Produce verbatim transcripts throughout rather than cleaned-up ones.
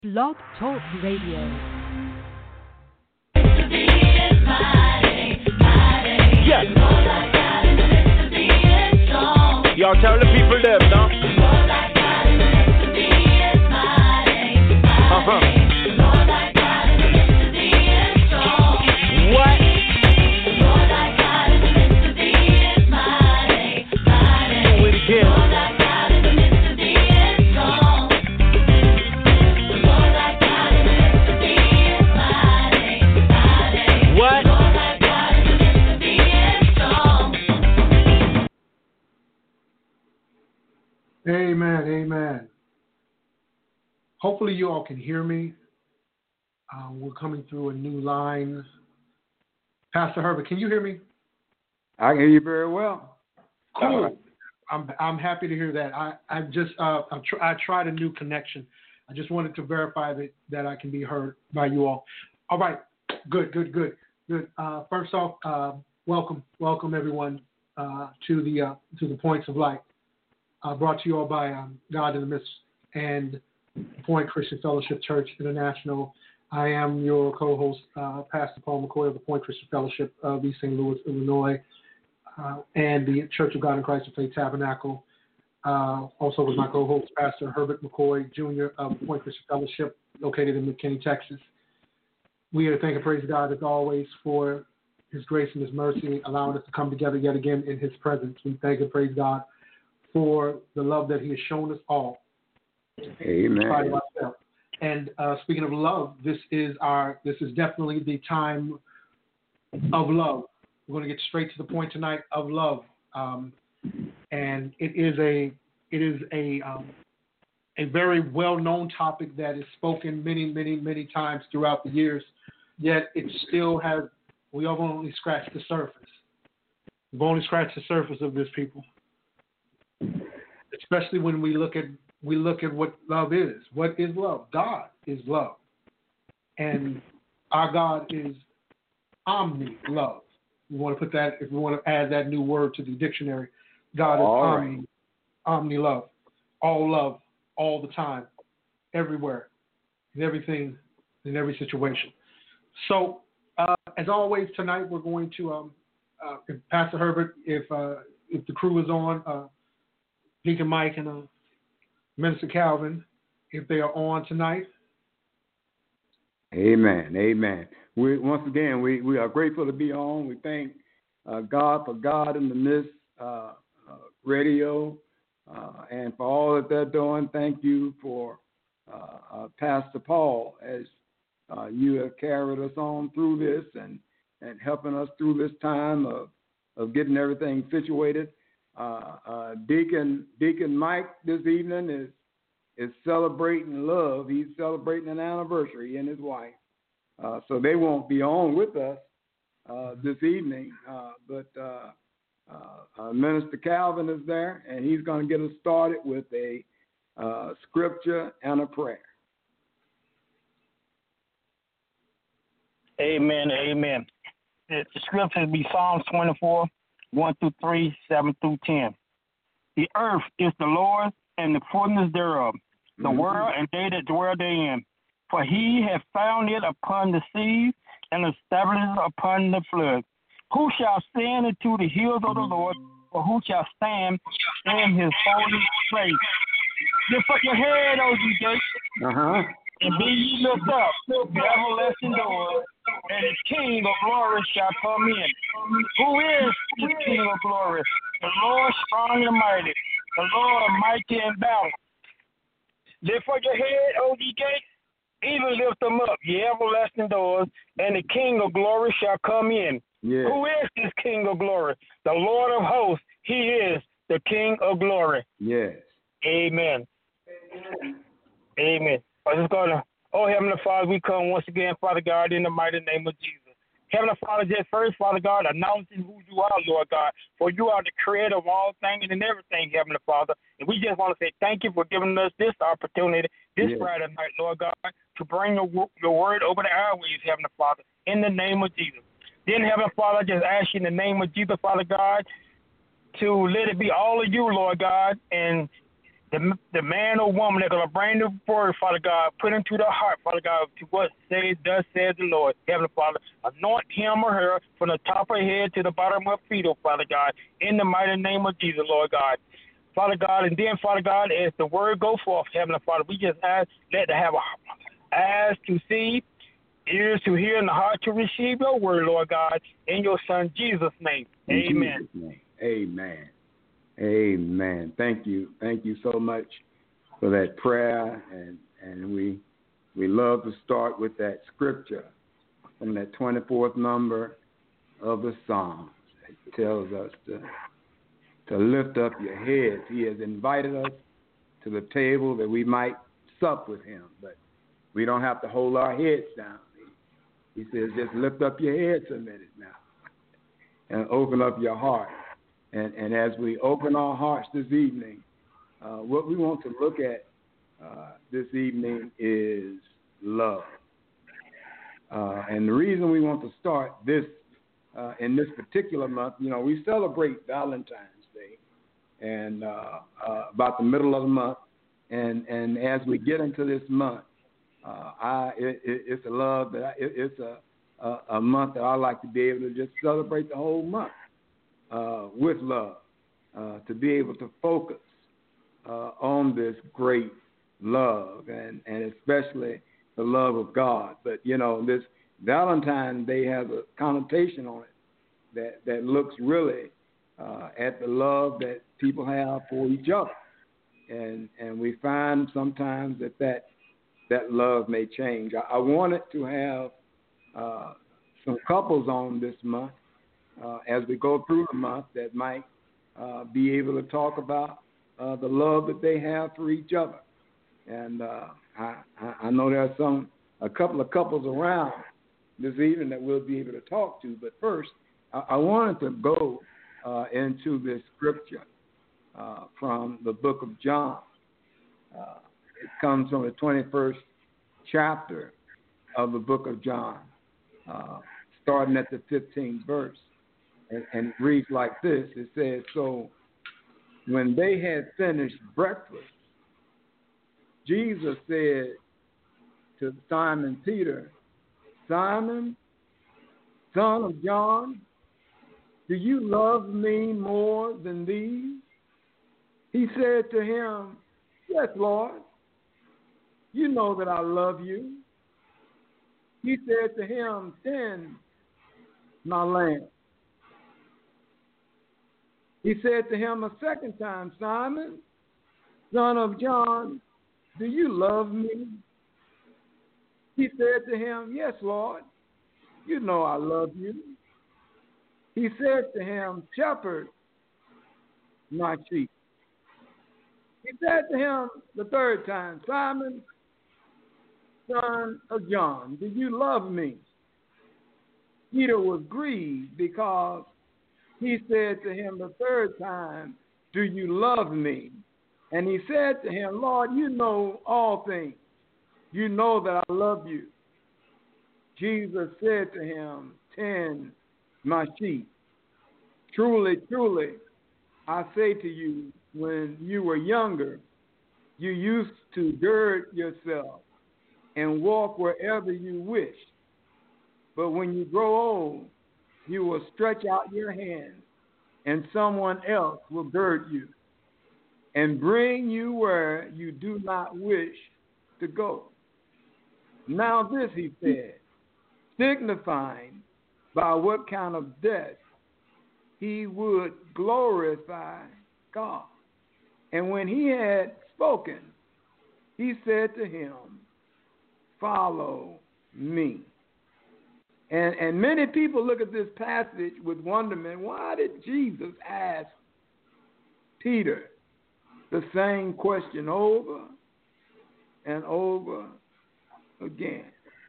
Blog Talk Radio. Yes. Y'all tell the people them, no? Uh-huh. What? Do it again. What? Amen, amen. Hopefully you all can hear me. Uh, we're coming through a new line. Pastor Herbert, can you hear me? I can hear you very well. Cool. Right. I'm I'm happy to hear that. I I just uh I, tr- I tried a new connection. I just wanted to verify that that I can be heard by you all. All right. Good. Good. Good. Good. Uh, first off, uh, welcome, welcome everyone uh, to the uh, to the Points of Light. Uh, brought to you all by um, God in the Midst and Point Christian Fellowship Church International. I am your co-host, uh, Pastor Paul McCoy of the Point Christian Fellowship of East Saint Louis, Illinois, uh, and the Church of God in Christ of Faith Tabernacle. Uh, also with my co-host, Pastor Herbert McCoy, Junior of the Point Christian Fellowship, located in McKinney, Texas. We are to thank and praise God, as always, for His grace and His mercy, allowing us to come together yet again in His presence. We thank and praise God for the love that He has shown us all. Amen. And uh, speaking of love, this is our this is definitely the time of love. We're going to get straight to the point tonight of love, um, and it is a it is a um, a very well-known topic that is spoken many, many, many times throughout the years. Yet it still has we have only scratched the surface. We've only scratched the surface of this, people. Especially when we look at we look at what love is. What is love? God is love. And our God is omni-love. We want to put that, if we want to add that new word to the dictionary, God is all omni, right. omni-love. All love, all the time, everywhere, in everything, in every situation. So, uh, as always, tonight we're going to, um, uh, if Pastor Herbert, if uh, if the crew is on, uh, Deacon Mike and uh, Minister Calvin, if they are on tonight. Amen. Amen. We once again we, we are grateful to be on. We thank uh, God for God in the Midst uh, uh, radio uh, and for all that they're doing. Thank you for uh, uh, Pastor Paul as uh, you have carried us on through this and, and helping us through this time of, of getting everything situated. Uh, uh, Deacon Deacon Mike this evening is is celebrating love. He's celebrating an anniversary, he and his wife. Uh, so they won't be on with us uh, this evening. Uh, but uh, uh, uh, Minister Calvin is there, and he's going to get us started with a uh, scripture and a prayer. Amen. Amen. The scripture will be Psalms twenty-four. one through three, seven through ten. The earth is the Lord's and the fullness thereof, the mm-hmm. world and they that dwell therein. For he hath founded it upon the seas and established it upon the flood. Who shall stand into the hills of the Lord, or who shall stand in his holy place? Lift up your head, O ye gates, Uh-huh. and be ye lift up, the everlasting doors, and the King of glory shall come in. Who is this King of glory? The Lord strong and mighty, the Lord mighty in battle. Lift up your head, O ye gates, even lift them up, ye everlasting doors, and the King of glory shall come in. Yeah. Who is this King of glory? The Lord of hosts. He is the King of glory. Yes. Amen. Amen. I'm just gonna, oh Heavenly Father, we come once again, Father God, in the mighty name of Jesus. Heavenly Father, just first, Father God, announcing who you are, Lord God, for you are the creator of all things and everything, Heavenly Father. And we just want to say thank you for giving us this opportunity, this yes. Friday night, Lord God, to bring your, your word over the airwaves, Heavenly Father, in the name of Jesus. Then, Heavenly Father, I just ask you in the name of Jesus, Father God, to let it be all of you, Lord God, and the the man or woman that's going to bring the word, Father God, put into the heart, Father God, to what says, thus says the Lord. Heavenly Father, anoint him or her from the top of her head to the bottom of her feet, oh Father God, in the mighty name of Jesus, Lord God. Father God, and then, Father God, as the word go forth, Heavenly Father, we just ask, let them have eyes to see, ears to hear, and a heart to receive your word, Lord God, in your Son Jesus' name. In Amen. Jesus' name. Amen. Amen. Thank you. Thank you so much for that prayer, and and we we love to start with that scripture from that twenty-fourth number of the Psalms. It tells us to to lift up your heads. He has invited us to the table that we might sup with him, but we don't have to hold our heads down. He says, just lift up your heads a minute now and open up your heart. And, and as we open our hearts this evening, uh, what we want to look at uh, this evening is love. Uh, and the reason we want to start this uh, in this particular month, you know, we celebrate Valentine's Day, and uh, uh, about the middle of the month. And, and as we get into this month, uh, I it, it, it's a love that I, it, it's a, a a month that I like to be able to just celebrate the whole month uh, with love, uh, to be able to focus uh, on this great love, and, and especially the love of God. But, you know, this Valentine's Day has a connotation on it that, that looks really uh, at the love that people have for each other. And and we find sometimes that that, that love may change. I, I wanted to have uh, some couples on this month uh, as we go through the month that might uh, be able to talk about uh, the love that they have for each other. And uh, I, I know there are some a couple of couples around this evening that we'll be able to talk to. But first, I, I wanted to go uh, into this scripture uh, from the book of John. Uh, it comes from the twenty-first chapter of the book of John, uh, starting at the fifteenth verse. And, and it reads like this. It says, so when they had finished breakfast, Jesus said to Simon Peter, Simon, son of John, do you love me more than these? He said to him, yes, Lord, you know that I love you. He said to him, tend my lamb. He said to him a second time, Simon, son of John, do you love me? He said to him, yes, Lord, you know I love you. He said to him, shepherd my sheep. He said to him the third time, Simon, son of John, do you love me? Peter was grieved because he said to him the third time, do you love me? And he said to him, Lord, you know all things. You know that I love you. Jesus said to him, tend my sheep. Truly, truly, I say to you, when you were younger, you used to gird yourself and walk wherever you wished. But when you grow old, you will stretch out your hand, and someone else will gird you and bring you where you do not wish to go. Now this, he said, signifying by what kind of death he would glorify God. And when he had spoken, he said to him, follow me. And, and many people look at this passage with wonderment. Why did Jesus ask Peter the same question over and over again?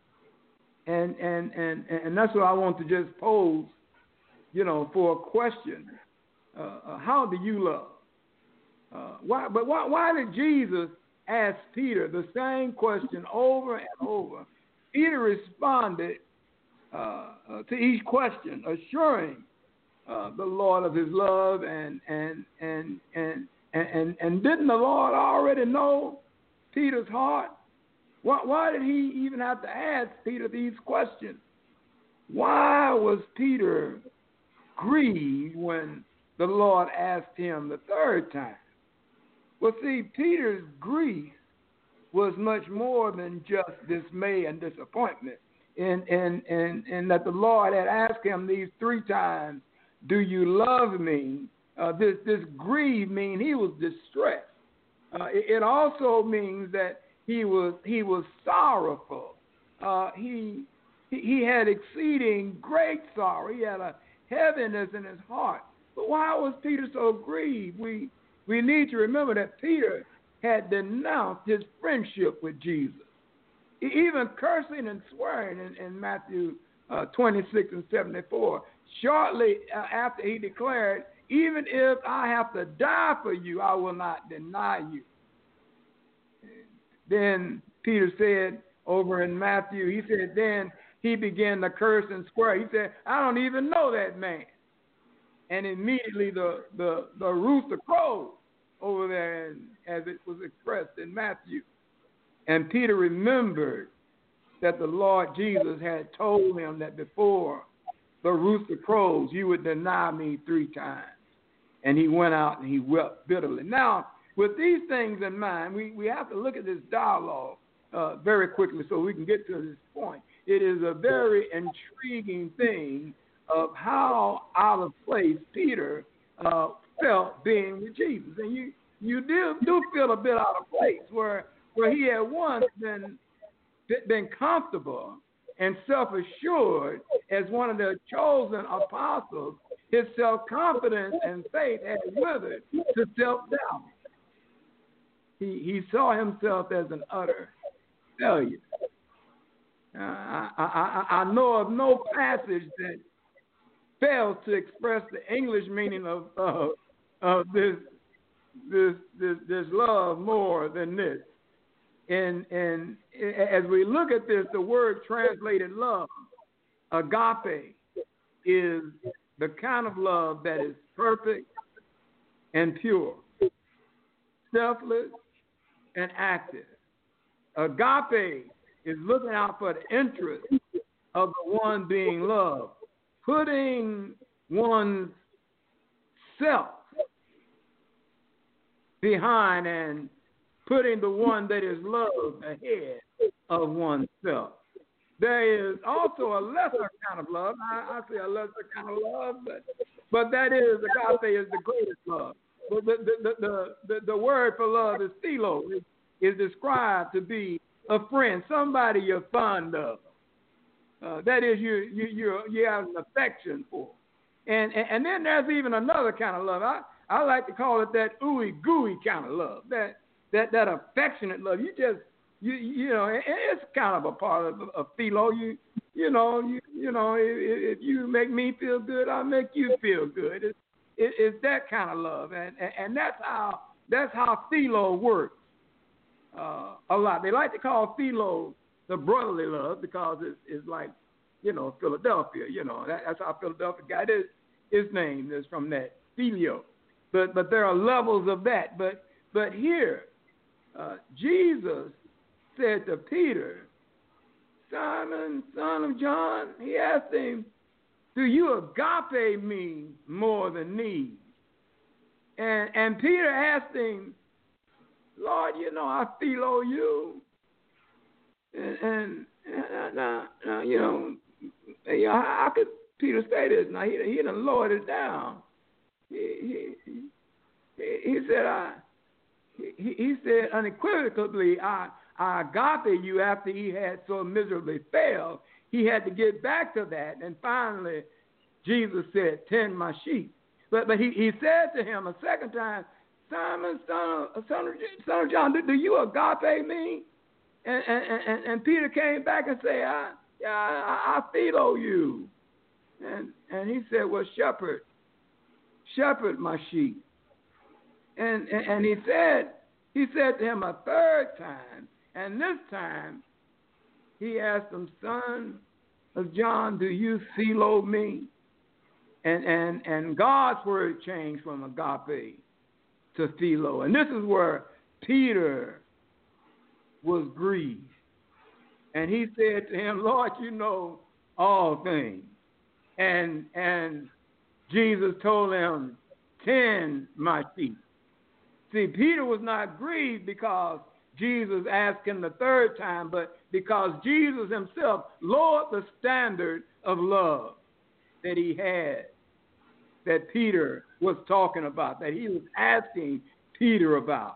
And and and and that's what I want to just pose, you know, for a question. Uh, uh, how do you love? Uh, why? But why? Why did Jesus ask Peter the same question over and over? Peter responded uh, uh, to each question, assuring uh, the Lord of his love and and and and And, and, and didn't the Lord already know Peter's heart? Why, why did he even have to ask Peter these questions? Why was Peter grieved when the Lord asked him the third time? Well, see, Peter's grief was much more than just dismay and disappointment. And, and, and, and that the Lord had asked him these three times, do you love me? Uh, this, this grief means he was distressed. Uh, it, it also means that he was, he was sorrowful. Uh, he, he, he had exceeding great sorrow. He had a heaviness in his heart. But why was Peter so grieved? We, we need to remember that Peter had denounced his friendship with Jesus, even cursing and swearing in, in Matthew uh, twenty-six and seventy-four. Shortly uh, after he declared, even if I have to die for you, I will not deny you. Then Peter said over in Matthew, he said, then he began to curse and swear. He said, I don't even know that man. And immediately the, the, the rooster crowed over there, and as it was expressed in Matthew. And Peter remembered that the Lord Jesus had told him that before the rooster crows, you would deny me three times. And he went out and he wept bitterly. Now, with these things in mind, we, we have to look at this dialogue uh, very quickly so we can get to this point. It is a very intriguing thing of how out of place Peter uh, felt being with Jesus. And you, you do, do feel a bit out of place where where he had once been, been comfortable and self-assured as one of the chosen apostles. His self-confidence and faith had withered to self-doubt. He, he saw himself as an utter failure. Uh, I, I, I know of no passage that fails to express the English meaning of, of, of this, this, this, this love more than this. And, and as we look at this, the word translated love, agape, is the kind of love that is perfect and pure, selfless and active. Agape is looking out for the interest of the one being loved, putting one's self behind and putting the one that is loved ahead of oneself. There is also a lesser kind of love. I, I say a lesser kind of love, but, but that is, agape is the greatest love. But the, the, the, the, the word for love is philo, is, is described to be a friend, somebody you're fond of. Uh, that is, you, you, you, you have an affection for. And, and, and then there's even another kind of love. I, I like to call it that ooey gooey kind of love, that that that affectionate love. You just you you know, it, it's kind of a part of, of philo. You you know you you know if, if you make me feel good, I'll make you feel good. It's it, it's that kind of love, and, and and that's how that's how philo works. Uh, a lot. They like to call philo the brotherly love because it's, it's like, you know, Philadelphia. You know, that, that's how Philadelphia got his his name is from that filio. But but there are levels of that. But but here, uh, Jesus said to Peter, Simon, son of John, he asked him, do you agape me more than need? And and Peter asked him, Lord, you know I philo you. And, and, and now, now, you know, you know, how could Peter say this? Now, he, he done lowered it down. He, he, he, he said, I, he, he said unequivocally, I, I agape you after he had so miserably failed. He had to get back to that. And finally, Jesus said, tend my sheep. But but he, he said to him a second time, Simon, son of, son of, son of John, do, do you agape me? And, and, and, and Peter came back and said, I, I, I philo you. And, and he said, well, shepherd, shepherd my sheep. And, and, and he said, he said to him a third time, and this time he asked him, son of John, do you philo me? And, and, and God's word changed from agape to Philo. And this is where Peter was grieved. And he said to him, Lord, you know all things. And and Jesus told him, tend my sheep. See, Peter was not grieved because Jesus asked him the third time, but because Jesus himself lowered the standard of love that he had, that Peter was talking about, that he was asking Peter about.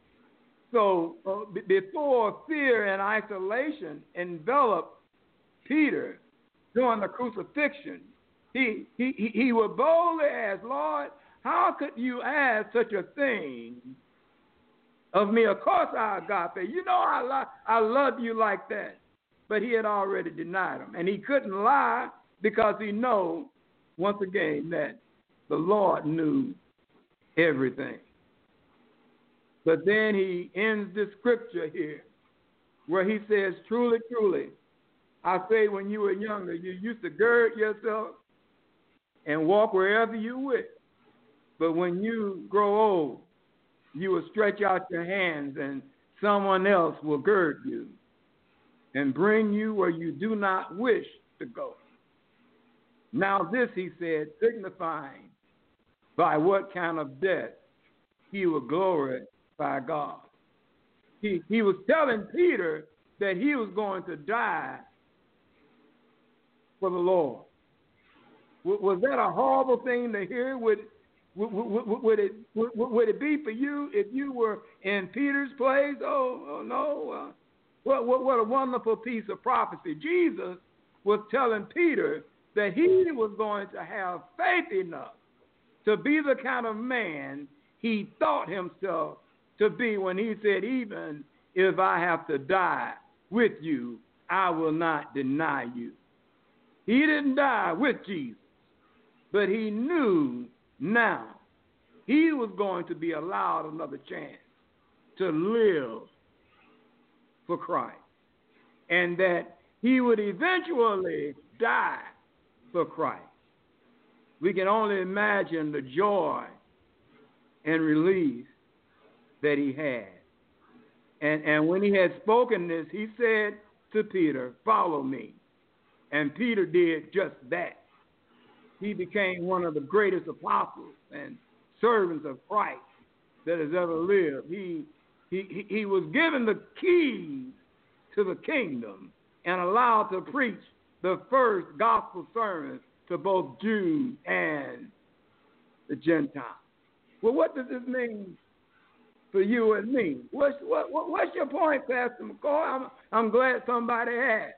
So uh, b- before fear and isolation enveloped Peter during the crucifixion, he, he, he, he would boldly ask, Lord, how could you ask such a thing of me? Of course I agape. You know I, lo- I love you like that. But he had already denied him. And he couldn't lie because he knew, once again, that the Lord knew everything. But then he ends the scripture here where he says, truly, truly, I say when you were younger, you used to gird yourself and walk wherever you wish. But when you grow old, you will stretch out your hands and someone else will gird you and bring you where you do not wish to go. Now this, he said, signifying by what kind of death he will glorify God. He, he was telling Peter that he was going to die for the Lord. W- was that a horrible thing to hear? Would Would, would, would, it, would, would it be for you if you were in Peter's place? Oh, oh no. Uh, what, what, what a wonderful piece of prophecy. Jesus was telling Peter that he was going to have faith enough to be the kind of man he thought himself to be when he said, even if I have to die with you, I will not deny you. He didn't die with Jesus, but he knew now he was going to be allowed another chance to live for Christ, and that he would eventually die for Christ. We can only imagine the joy and relief that he had. And, and when he had spoken this, he said to Peter, follow me. And Peter did just that. He became one of the greatest apostles and servants of Christ that has ever lived. He, he, he was given the keys to the kingdom and allowed to preach the first gospel sermon to both Jews and the Gentiles. Well, what does this mean for you and me? What's, what, what, what's your point, Pastor McCoy? I'm, I'm glad somebody asked.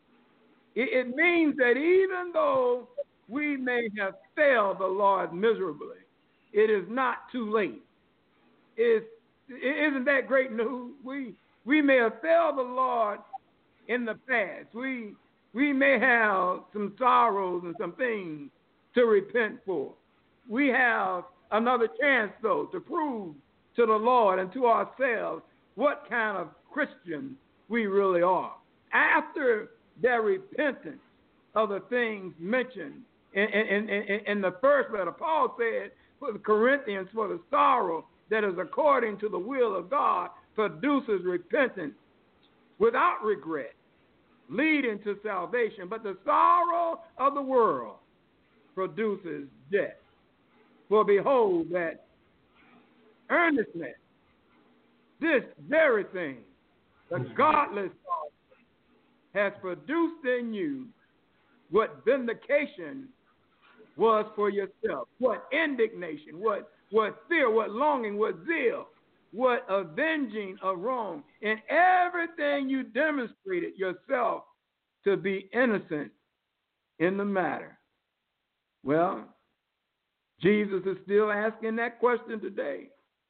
It, it means that even though we may have failed the Lord miserably, it is not too late. It's, isn't that great news? We we may have failed the Lord in the past. We we may have some sorrows and some things to repent for. We have another chance, though, to prove to the Lord and to ourselves what kind of Christian we really are. After their repentance of the things mentioned in, in, in, in the first letter, Paul said for the Corinthians, for the sorrow that is according to the will of God produces repentance without regret, leading to salvation. But the sorrow of the world produces death. For behold, that earnestness, this very thing, the godless sorrow, has produced in you what vindication was for yourself, what indignation, what, what fear, what longing, what zeal, what avenging of wrong. In everything you demonstrated yourself to be innocent in the matter. Well, Jesus is still asking that question today.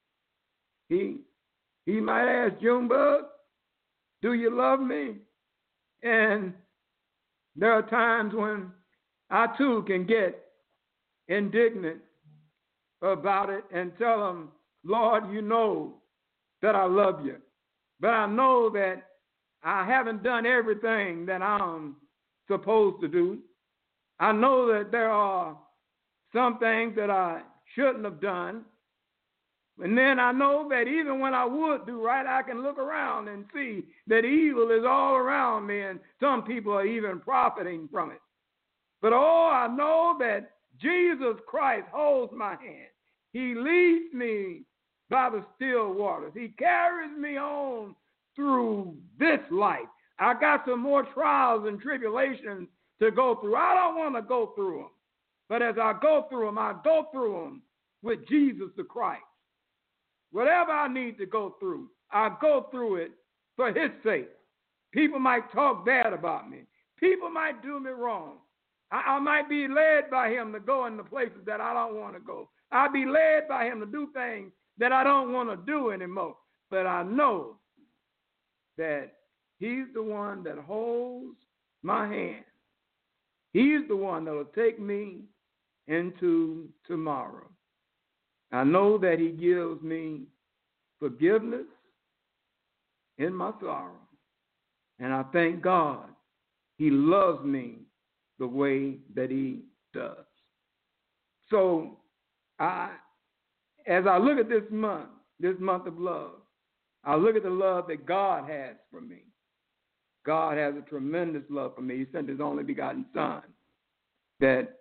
He he might ask, Junebug, do you love me? And there are times when I too can get indignant about it and tell him, Lord, you know that I love you. But I know that I haven't done everything that I'm supposed to do. I know that there are some things that I shouldn't have done. And then I know that even when I would do right, I can look around and see that evil is all around me, and some people are even profiting from it. But oh, I know that Jesus Christ holds my hand. He leads me by the still waters. He carries me on through this life. I got some more trials and tribulations to go through. I don't want to go through them. But as I go through them, I go through them with Jesus the Christ. Whatever I need to go through, I go through it for his sake. People might talk bad about me. People might do me wrong. I, I might be led by him to go into places that I don't want to go. I'll be led by him to do things that I don't want to do anymore. But I know that he's the one that holds my hand. He's the one that will take me into tomorrow. I know that he gives me forgiveness in my sorrow. And I thank God he loves me the way that he does. So I, as I look at this month, this month of love, I look at the love that God has for me. God has a tremendous love for me. He sent his only begotten Son that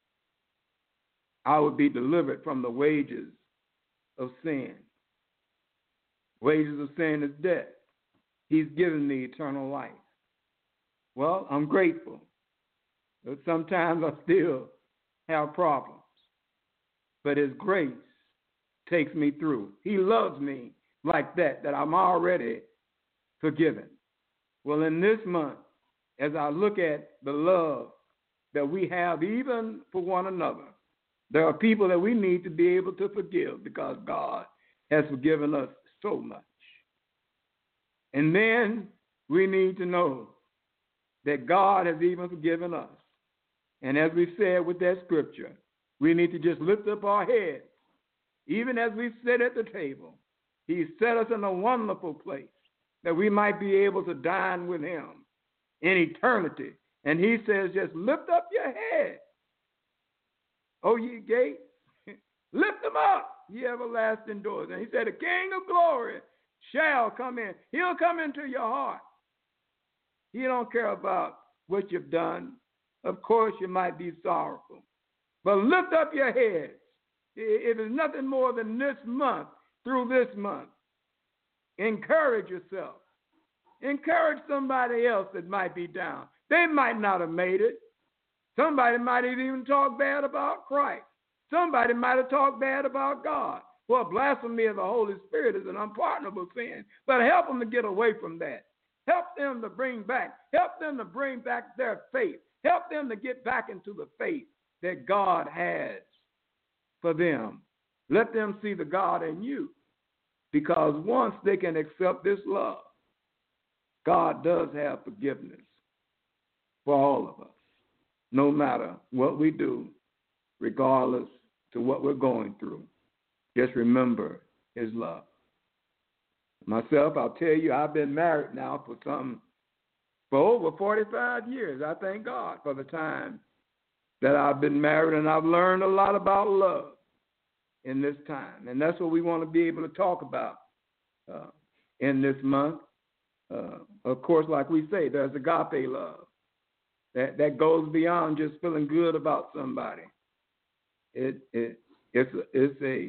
I would be delivered from the wages of sin. Wages of sin is death. He's given me eternal life. Well, I'm grateful, but sometimes I still have problems. But his grace takes me through. He loves me like that, that I'm already forgiven. Well, in this month, as I look at the love that we have even for one another, there are people that we need to be able to forgive because God has forgiven us so much. And then we need to know that God has even forgiven us. And as we said with that scripture, we need to just lift up our heads. Even as we sit at the table, he set us in a wonderful place that we might be able to dine with him in eternity. And he says, just lift up your head, O ye gates, lift them up, ye everlasting doors. And he said, the King of glory shall come in. He'll come into your heart. He don't care about what you've done. Of course, you might be sorrowful. But lift up your heads. It is nothing more than this month, through this month. Encourage yourself. Encourage somebody else that might be down. They might not have made it. Somebody might have even talked bad about Christ. Somebody might have talked bad about God. Well, blasphemy of the Holy Spirit is an unpardonable sin. But help them to get away from that. Help them to bring back. Help them to bring back their faith. Help them to get back into the faith that God has for them. Let them see the God in you. Because once they can accept this love, God does have forgiveness for all of us, no matter what we do, regardless to what we're going through. Just remember his love. Myself, I'll tell you, I've been married now for some, for over forty-five years. I thank God for the time that I've been married, and I've learned a lot about love in this time. And that's what we want to be able to talk about uh, in this month. Uh, of course, like we say, there's agape love that, that goes beyond just feeling good about somebody. It, it it's it's a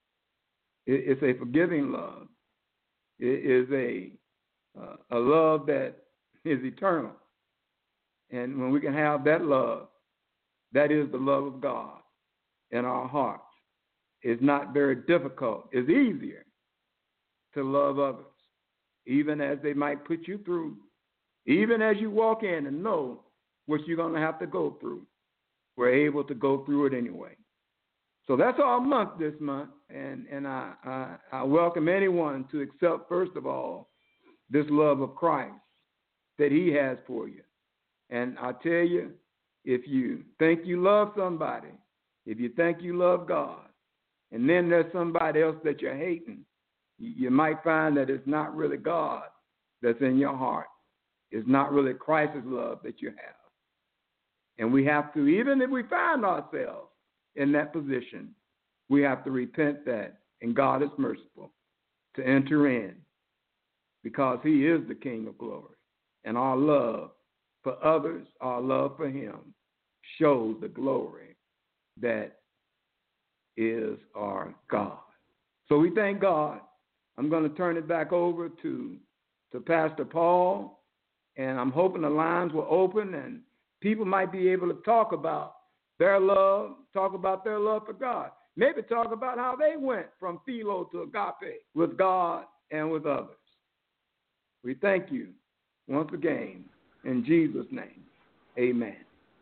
it's a forgiving love. It is a uh, a love that is eternal, and when we can have that love, that is the love of God in our hearts. It's not very difficult. It's easier to love others, even as they might put you through, even as you walk in and know what you're going to have to go through. We're able to go through it anyway. So that's our month this month, and, and I, I, I welcome anyone to accept, first of all, this love of Christ that he has for you. And I tell you, if you think you love somebody, if you think you love God, and then there's somebody else that you're hating, you might find that it's not really God that's in your heart. It's not really Christ's love that you have. And we have to, even if we find ourselves in that position, we have to repent that and God is merciful to enter in because he is the King of glory. And our love for others, our love for him, shows the glory that is our God. So we thank God. I'm going to turn it back over to, to Pastor Paul, and I'm hoping the lines will open and people might be able to talk about their love, talk about their love for God. Maybe talk about how they went from philo to agape with God and with others. We thank you once again. In Jesus' name, amen.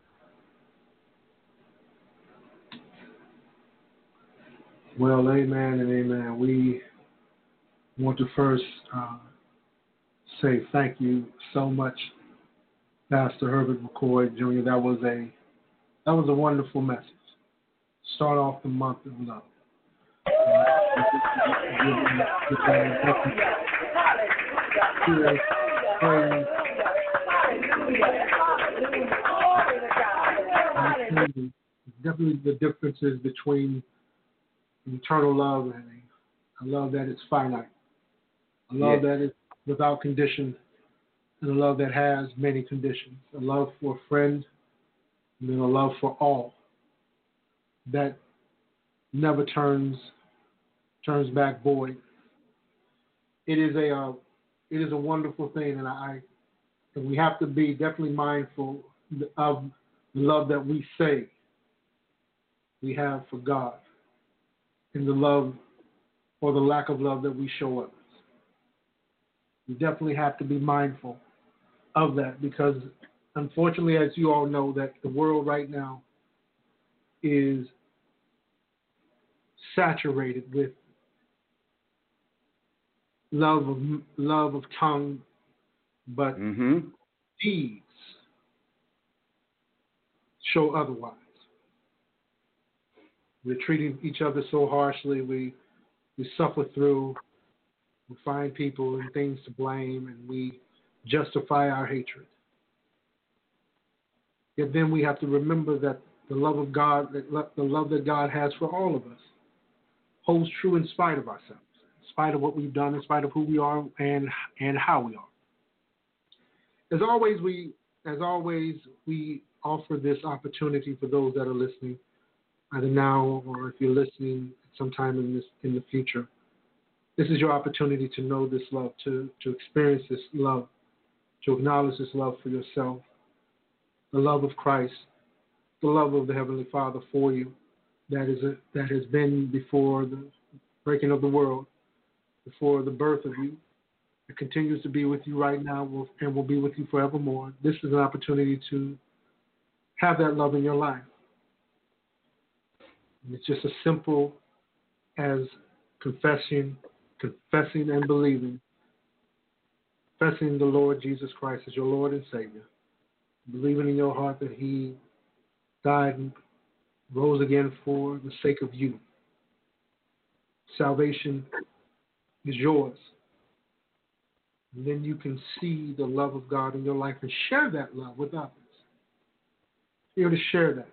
Well, amen and amen. We want to first uh, say thank you so much, Pastor Herbert McCoy Junior That was a that was a wonderful message. Start off the month of love. Definitely the differences between eternal love and a love that is finite, a love yes. that is without condition, and a love that has many conditions, a love for a friend, and then a love for all that never turns turns back void. It is a uh, it is a wonderful thing, and I and we have to be definitely mindful of the love that we say we have for God, and the love or the lack of love that we show others. We definitely have to be mindful of that because, unfortunately, as you all know, that the world right now is saturated with love of love of tongue, but mm-hmm. deeds show otherwise. We're treating each other so harshly. We we suffer through. We find people and things to blame, and we justify our hatred. Yet then we have to remember that the love of God, the love that God has for all of us, holds true in spite of ourselves, in spite of what we've done, in spite of who we are and and how we are. As always, we as always we offer this opportunity for those that are listening, either now or if you're listening sometime in this in the future. This is your opportunity to know this love, to, to experience this love, to acknowledge this love for yourself, the love of Christ, the love of the Heavenly Father for you that is a, that has been before the breaking of the world, before the birth of you. It continues to be with you right now and will be with you forevermore. This is an opportunity to have that love in your life. And it's just as simple as confessing, confessing and believing, confessing the Lord Jesus Christ as your Lord and Savior, believing in your heart that He died and rose again for the sake of you. Salvation is yours. And then you can see the love of God in your life and share that love with others. You're to share that.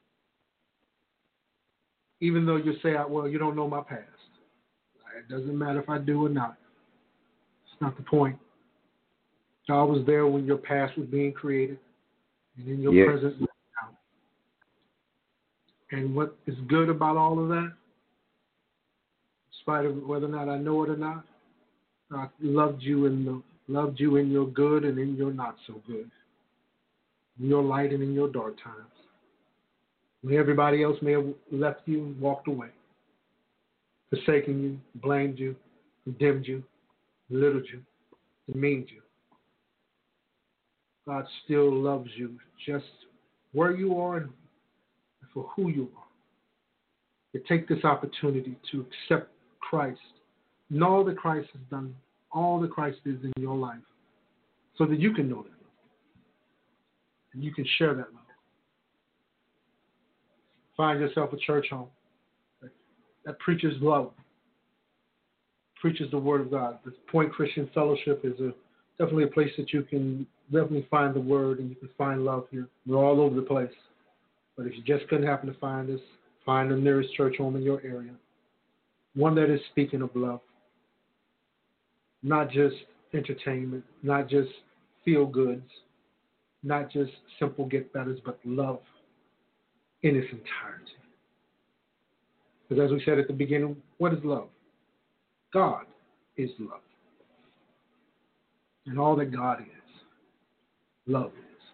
Even though you say, well, you don't know my past. It doesn't matter if I do or not. It's not the point. God was there when your past was being created and in your yes. present now. And what is good about all of that, in spite of whether or not I know it or not, God loved you in the loved you in your good and in your not so good, in your light and in your dark times, when everybody else may have left you and walked away, forsaken you, blamed you, condemned you, belittled you, demeaned you. God still loves you just where you are and for who you are. You take this opportunity to accept Christ and all that Christ has done, all that Christ is in your life, so that you can know that love and you can share that love. Find yourself a church home that, that preaches love, preaches the Word of God. The Point Christian Fellowship is a, definitely a place that you can definitely find the Word and you can find love here. We're all over the place. But if you just couldn't happen to find us, find the nearest church home in your area one that is speaking of love, not just entertainment, not just feel goods, not just simple get-betters, but love in its entirety. Because as we said at the beginning, what is love? God is love. And all that God is, love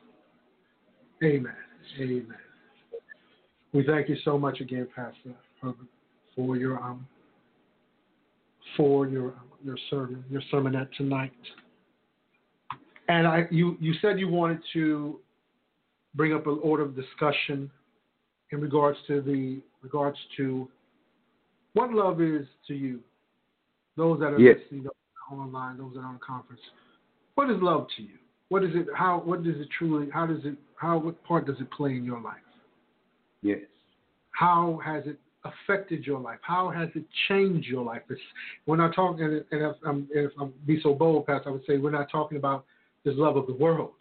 is. Amen. Amen. We thank you so much again, Pastor Herbert, for your um for your your sermon, your sermonette tonight. And I you, you said you wanted to bring up an order of discussion in regards to the regards to what love is to you. Those that are yes. listening online, those that are on the conference. What is love to you? What is it? How? What does it truly? How does it? How? What part does it play in your life? Yes. How has it affected your life? How has it changed your life? It's, we're not talking, and if I'm, if I'm be so bold, Pastor, I would say we're not talking about this love of the world.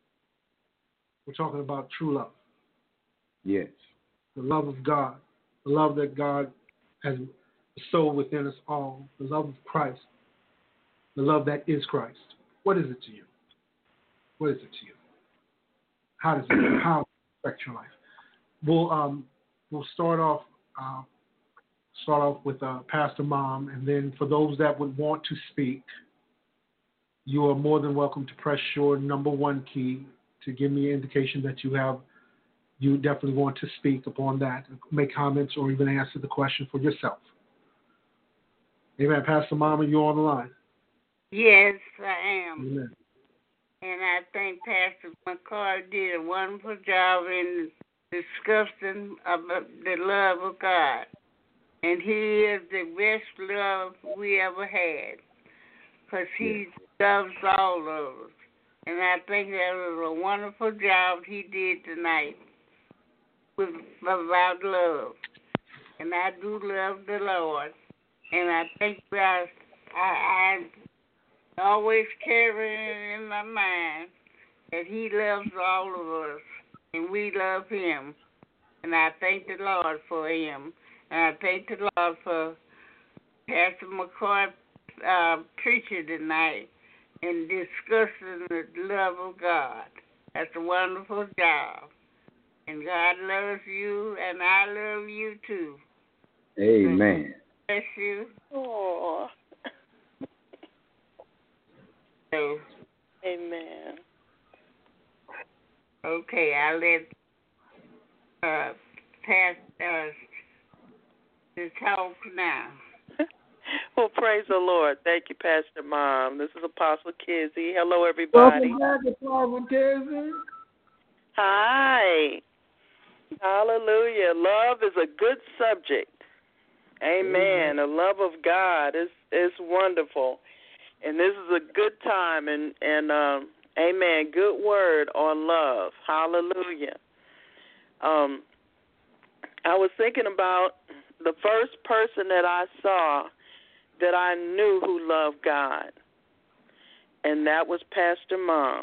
We're talking about true love. Yes. The love of God, the love that God has bestowed within us all, the love of Christ, the love that is Christ. What is it to you? What is it to you? How does it how does it affect your life? We'll um we'll start off uh, start off with uh, Pastor Mom, and then for those that would want to speak, you are more than welcome to press your number one key to give me an indication that you have you definitely want to speak upon that, make comments, or even answer the question for yourself. Amen. Pastor Mom, are you on the line? Yes, I am. Amen. And I think Pastor McCoy did a wonderful job in discussing about the love of God. And he is the best love we ever had, because he loves all of us. And I think that was a wonderful job he did tonight with about love. And I do love the Lord. And I think that I, I always carry it in my mind that he loves all of us, and we love him. And I thank the Lord for him. And I thank the Lord for Pastor McCoy uh, preaching tonight and discussing the love of God. That's a wonderful job. And God loves you, and I love you too. Amen. So, bless you. Oh. So, Amen. okay, I'll let uh, pass uh, the talk now. Well, praise the Lord. Thank you, Pastor Mom. This is Apostle Kizzy. Hello, everybody. Welcome back, Kizzy. Hi. Hallelujah. Love is a good subject. Amen. The love of God is is wonderful. And this is a good time, and, and um, amen, good word on love. Hallelujah. Um, I was thinking about the first person that I saw that I knew who loved God, and that was Pastor Mom.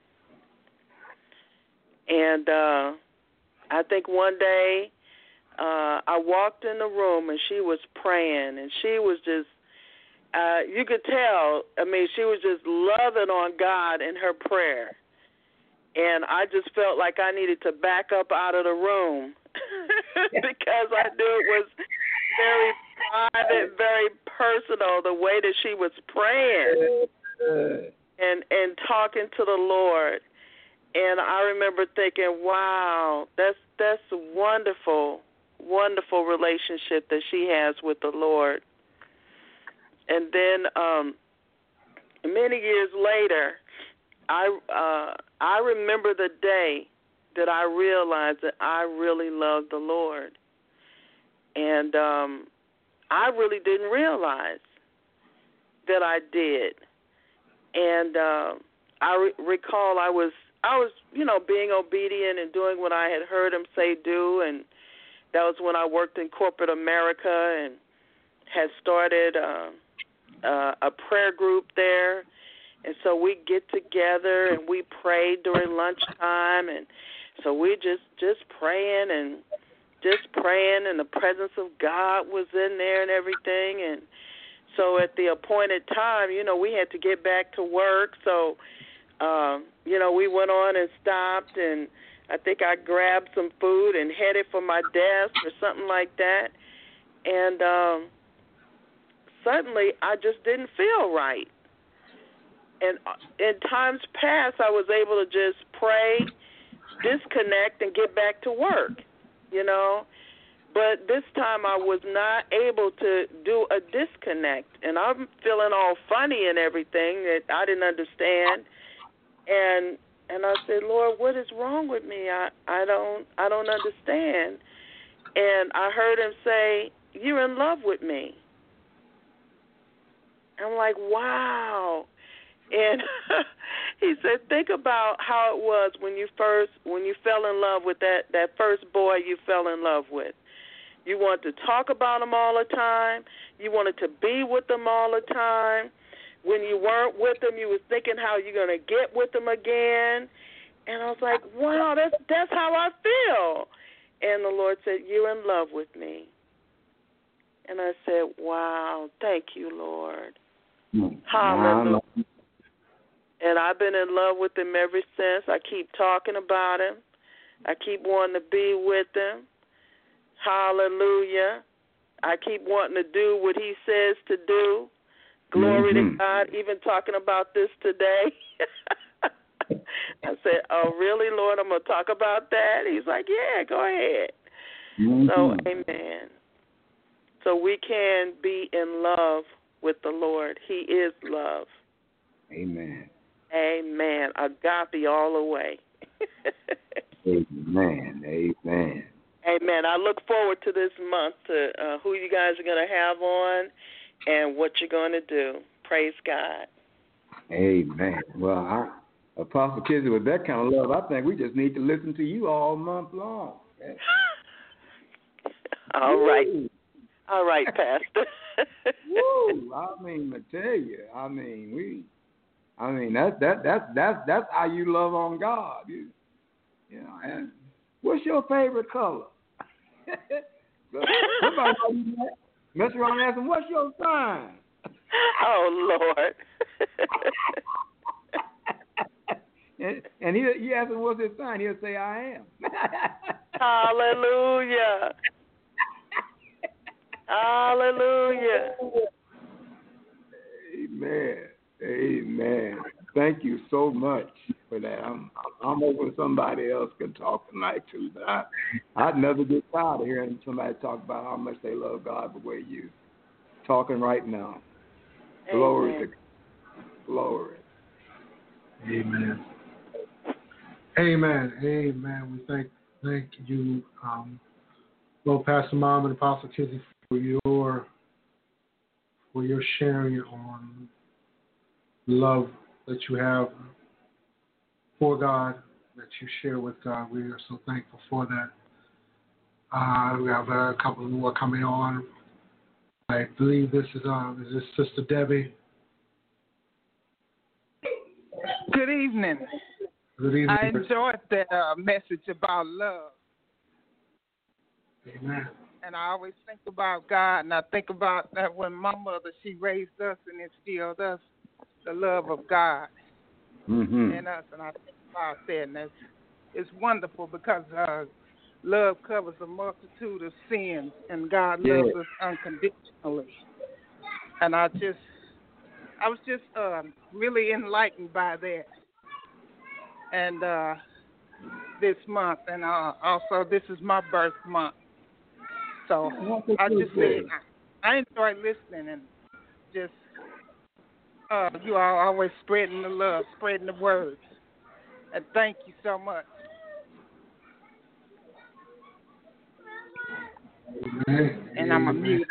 And uh, I think one day uh, I walked in the room, and she was praying, and she was just, Uh, you could tell, I mean, she was just loving on God in her prayer. And I just felt like I needed to back up out of the room because I knew it was very private, very personal, the way that she was praying and, and talking to the Lord. And I remember thinking, wow, that's that's a wonderful, wonderful relationship that she has with the Lord. And then um, many years later, I uh, I remember the day that I realized that I really loved the Lord. And um, I really didn't realize that I did. And uh, I re- recall I was, I was, you know, being obedient and doing what I had heard him say do. And that was when I worked in corporate America and had started uh, uh, a prayer group there. And so we get together and we pray during lunchtime, and so we just just praying and just praying, and the presence of God was in there and everything. And so at the appointed time, you know, we had to get back to work. So, um, you know, we went on and stopped, and I think I grabbed some food and headed for my desk or something like that. And um, suddenly I just didn't feel right. And in times past, I was able to just pray, disconnect, and get back to work, you know. But this time I was not able to do a disconnect. And I'm feeling all funny and everything that I didn't understand. And and I said, Lord, what is wrong with me? I, I don't I don't understand. And I heard him say, you're in love with me. I'm like, wow. And he said, think about how it was when you first, when you fell in love with that, that first boy you fell in love with. You wanted to talk about him all the time. You wanted to be with him all the time. When you weren't with him, you was thinking how you're going to get with him again. And I was like, wow, that's, that's how I feel. And the Lord said, you're in love with me. And I said, wow, thank you, Lord. Mm-hmm. Hallelujah. And I've been in love with him ever since. I keep talking about him. I keep wanting to be with him. Hallelujah. I keep wanting to do what he says to do. Glory mm-hmm. to God. Even talking about this today. I said, oh, really, Lord, I'm going to talk about that? He's like, yeah, go ahead. Mm-hmm. So, amen. So we can be in love with the Lord. He is love. Amen. Amen. Agape all the way. Amen. Amen. Amen. I look forward to this month, to uh, who you guys are going to have on and what you're going to do. Praise God. Amen. Well, I, Apostle Kizzy, with that kind of love, I think we just need to listen to you all month long. All Woo. right. All right, Pastor. Woo! I mean, I tell you, I mean, we, I mean, that's that that's that's that's how you love on God. You, you know, and what's your favorite color? Somebody mess around and ask him, what's your sign? Oh, Lord. and and he, you ask him what's his sign, he'll say, I am. Hallelujah. Hallelujah. Amen. Amen. Thank you so much for that. I'm I'm hoping somebody else can talk tonight too, but I I'd never get tired of hearing somebody talk about how much they love God the way you talking right now. Amen. Glory to God. Glory. Amen. Amen. Amen. We thank thank you, um, both Pastor Mom and Apostle Kizzy, for your for your sharing on love that you have for God, that you share with God. We are so thankful for that. Uh, we have a couple more coming on. I believe this is um, is this Sister Debbie. Good evening. Good evening. I enjoyed that uh, message about love. Amen. And I always think about God, and I think about that when my mother, she raised us and instilled us the love of God mm-hmm. in us. And I think about that, and that's, it's wonderful because uh, love covers a multitude of sins, and God yeah. loves us unconditionally. And I just, I was just uh, really enlightened by that. And uh, this month, and uh, also this is my birth month. So I just said, I enjoy listening and just, uh, you are always spreading the love, spreading the words. And thank you so much. Amen. And I'm a mute.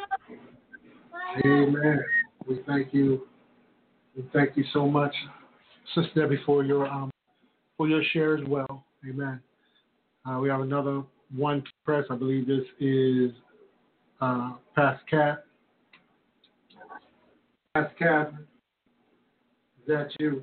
Amen. We thank you. We thank you so much, Sister Debbie, for your um for your share as well. Amen. Uh, we have another one press. I believe this is uh, Pastor Cat. Pastor Cat, is that you?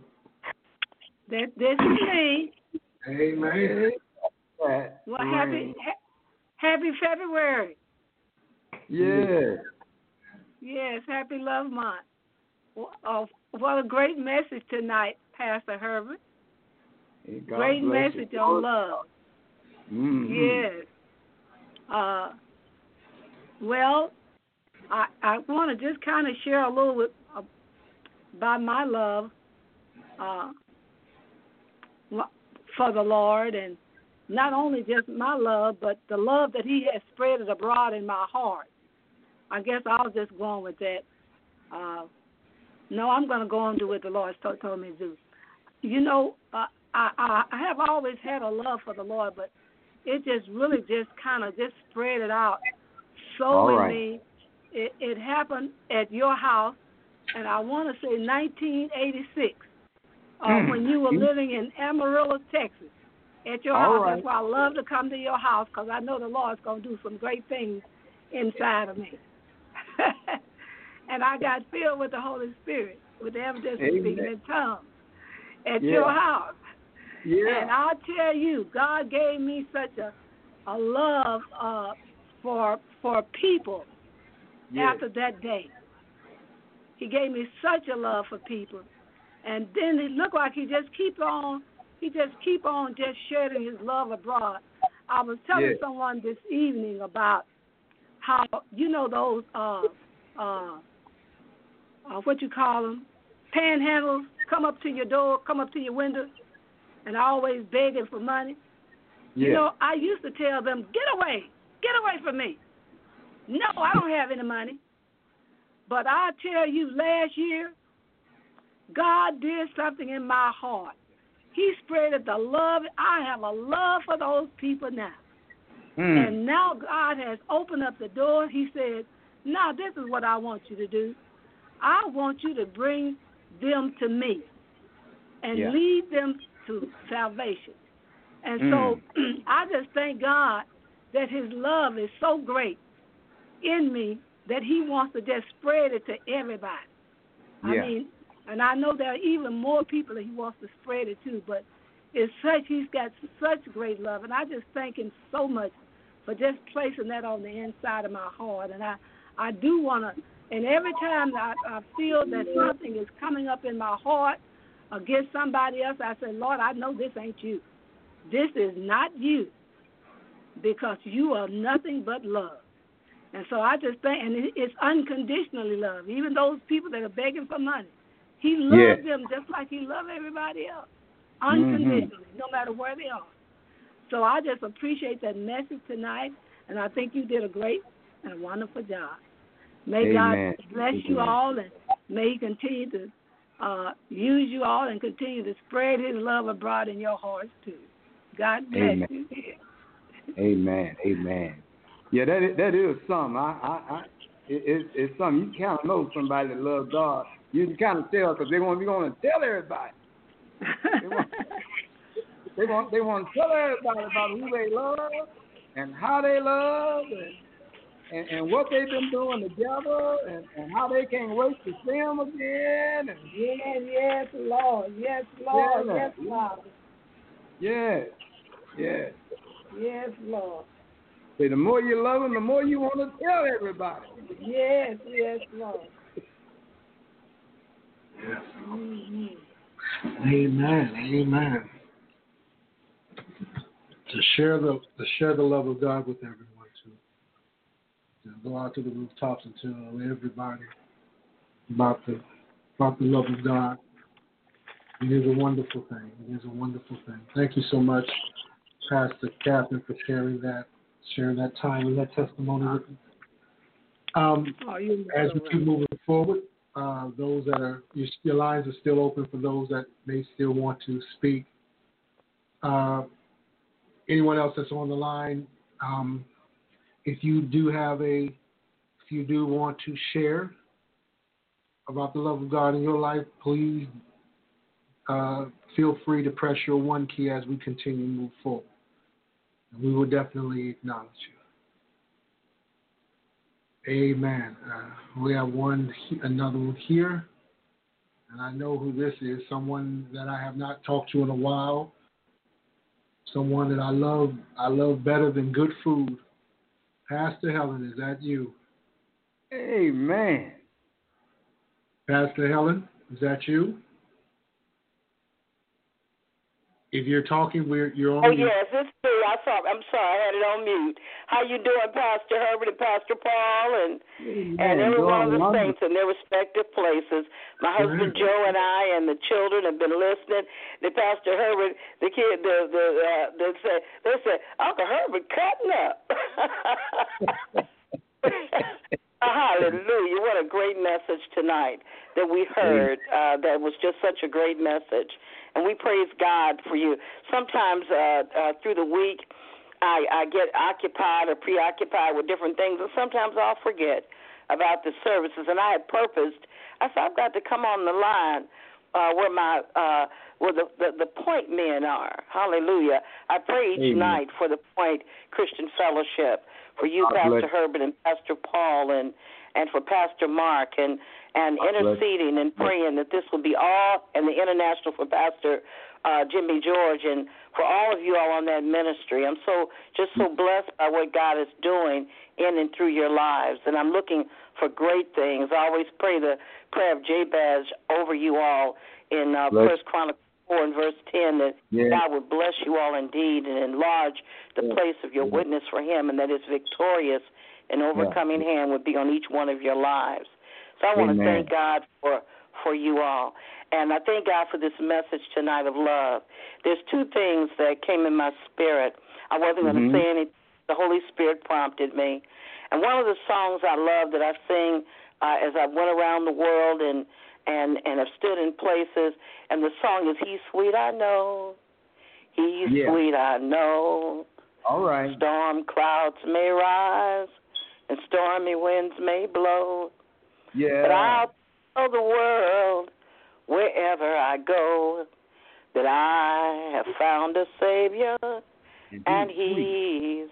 That this is me. Amen. Well, happy Happy February. Yeah. Yes, happy Love Month. Oh, what a great message tonight, Pastor Herbert. Hey, God great bless message you. on love. Mm-hmm. Yes. Uh, well, I I want to just kind of share a little bit about my love uh, for the Lord, and not only just my love, but the love that He has spread it abroad in my heart. I guess I'll just go on with that. Uh, no, I'm going to go on and do what the Lord told, told me to do. You know, uh, I, I I have always had a love for the Lord, but it just really just kind of just spread it out so All in right. me. It, it happened at your house, and I want to say nineteen eighty-six, uh, Mm. when you were living in Amarillo, Texas. At your All house. right. That's why I love to come to your house, because I know the Lord's going to do some great things inside of me. And I got filled with the Holy Spirit, with the evidence of speaking in tongues at Yeah. your house. Yeah. And I'll tell you, God gave me such a a love uh, for for people Yeah. after that day. He gave me such a love for people. And then it looked like he just keep on, he just keep on just sharing his love abroad. I was telling Yeah. someone this evening about how, you know, those, uh, uh, uh, what you call them, panhandles come up to your door, come up to your window, and always begging for money. Yeah. You know, I used to tell them, get away, get away from me. No, I don't have any money. But I tell you, last year, God did something in my heart. He spread the love. I have a love for those people now. Mm. And now God has opened up the door. He said, now this is what I want you to do. I want you to bring them to me and Yeah. lead them to salvation. And Mm. so I just thank God that his love is so great in me that he wants to just spread it to everybody. Yeah. I mean, and I know there are even more people that he wants to spread it to, but it's such, he's got such great love. And I just thank him so much for just placing that on the inside of my heart. And I, I do want to, and every time I, I feel that something is coming up in my heart against somebody else, I say, Lord, I know this ain't you. This is not you, because you are nothing but love. And so I just think, and it's unconditionally love. Even those people that are begging for money, he loves Yeah. them just like he loves everybody else, unconditionally, Mm-hmm. no matter where they are. So I just appreciate that message tonight, and I think you did a great and a wonderful job. May Amen. God bless Amen. you all, and may he continue to uh, use you all and continue to spread his love abroad in your hearts, too. God bless Amen. you. Amen. Amen. Yeah, that is, that is something. I, I, I it, it, it's something you kind of know somebody that loves God. You can kind of tell because they want, they're going to tell everybody. They want, they want, they want to tell everybody about who they love and how they love and, and, and what they've been doing together and, and how they can't wait to see them again. And, yes, yes, Lord. Yes, Lord. Yeah. Yes, Father. Yeah. Yeah. Yes, Lord. So the more you love them, the more you want to tell everybody. Yes, yes, Lord. Yes. Mm-hmm. Amen. Amen. To share the to share the love of God with everyone too. To go out to the rooftops and tell everybody about the about the love of God. It is a wonderful thing. It is a wonderful thing. Thank you so much, Pastor Catherine, for sharing that, sharing that time and that testimony with me. Um, oh, you as we keep moving forward, uh, those that are your, your lines are still open for those that may still want to speak. Uh, anyone else that's on the line, um, if you do have a, if you do want to share about the love of God in your life, please uh, feel free to press your one key as we continue to move forward. And we will definitely acknowledge you. Amen. Uh, we have one, another one here, and I know who this is. Someone that I have not talked to in a while. Someone that I love. I love better than good food. Pastor Helen, is that you? Amen. Pastor Helen, is that you? If you're talking, we're you're on Oh mute. yes, it's me. I saw. I'm sorry, I had it on mute. How you doing, Pastor Herbert and Pastor Paul, and Amen. and every Doing one of the wonderful. saints in their respective places. My husband Amen. Joe and I and the children have been listening. The Pastor Herbert, the kid, the the uh, they say they say Uncle Herbert cutting up. Hallelujah! What a great message tonight that we heard. Uh, that was just such a great message. And we praise God for you. Sometimes uh, uh, through the week, I, I get occupied or preoccupied with different things, and sometimes I'll forget about the services. And I had purposed, I said, I've got to come on the line uh, where my uh, where the, the, the point men are. Hallelujah. I pray each Amen. night for the Point Christian Fellowship, for you, God Pastor bless. Herbert and Pastor Paul, and, and for Pastor Mark, and and God bless. interceding and praying that this will be all, and the International for Pastor uh, Jimmy George, and for all of you all on that ministry. I'm so just so blessed by what God is doing in and through your lives, and I'm looking for great things. I always pray the prayer of Jabez over you all in uh, First Chronicles four and verse ten, that Yeah. God would bless you all indeed and enlarge the Yeah. place of your Yeah. witness for Him, and that His victorious and overcoming hand would be on each one of your lives. So I want to Amen. thank God for, for you all. And I thank God for this message tonight of love. There's two things that came in my spirit. I wasn't going Mhm. to say anything. The Holy Spirit prompted me. And one of the songs I love that I sing uh, as I went around the world and, and, and have stood in places, and the song is He's Sweet, I Know. He's Yeah. sweet, I know. All right. Storm clouds may rise and stormy winds may blow. Yeah. But I'll tell the world wherever I go that I have found a Savior, and He's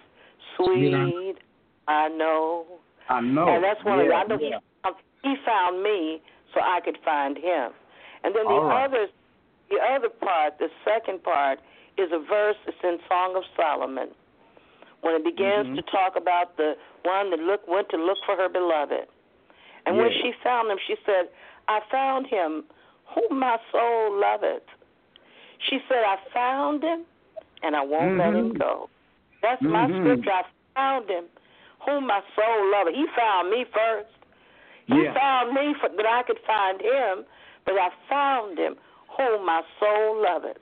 sweet, I know. I know. And that's one of the, Yeah, I know yeah. he, found, he found me so I could find Him. And then the All right. other, the other part, the second part, is a verse that's in Song of Solomon, when it begins Mhm. to talk about the one that look, went to look for her beloved. And when Yeah. she found him, she said, I found him whom my soul loveth. She said, I found him, and I won't let him Mhm. go. That's my Mhm. scripture. I found him whom my soul loveth. He found me first. He Yeah. found me for, that I could find him, but I found him whom my soul loveth.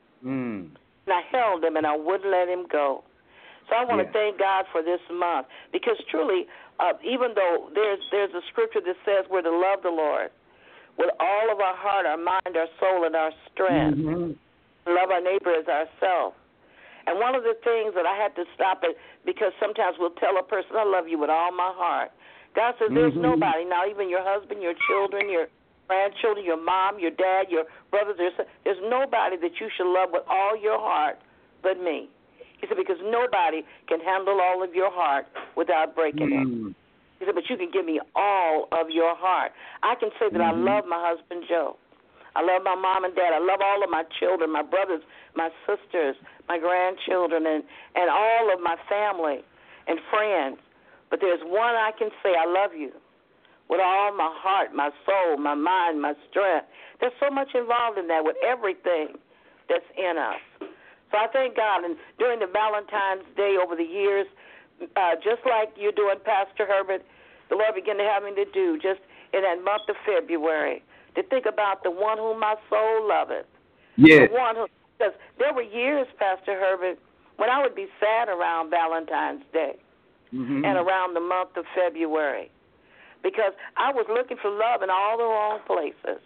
Mm. And I held him, and I wouldn't let him go. So I want to Yeah. thank God for this month, because truly, uh, even though there's there's a scripture that says we're to love the Lord with all of our heart, our mind, our soul, and our strength, Mhm. love our neighbor as ourselves. And one of the things that I had to stop it, because sometimes we'll tell a person, I love you with all my heart. God says there's Mhm. nobody, now even your husband, your children, your grandchildren, your mom, your dad, your brothers, there's, there's nobody that you should love with all your heart but me. He said, because nobody can handle all of your heart without breaking it. Mm. He said, but you can give me all of your heart. I can say that I Mhm. love my husband, Joe. I love my mom and dad. I love all of my children, my brothers, my sisters, my grandchildren, and, and all of my family and friends. But there's one I can say, I love you with all my heart, my soul, my mind, my strength. There's so much involved in that with everything that's in us. So I thank God. And during the Valentine's Day over the years, uh, just like you're doing, Pastor Herbert, the Lord began to have me to do just in that month of February, to think about the one whom my soul loveth. Yes. The one who, because there were years, Pastor Herbert, when I would be sad around Valentine's Day Mhm. and around the month of February, because I was looking for love in all the wrong places.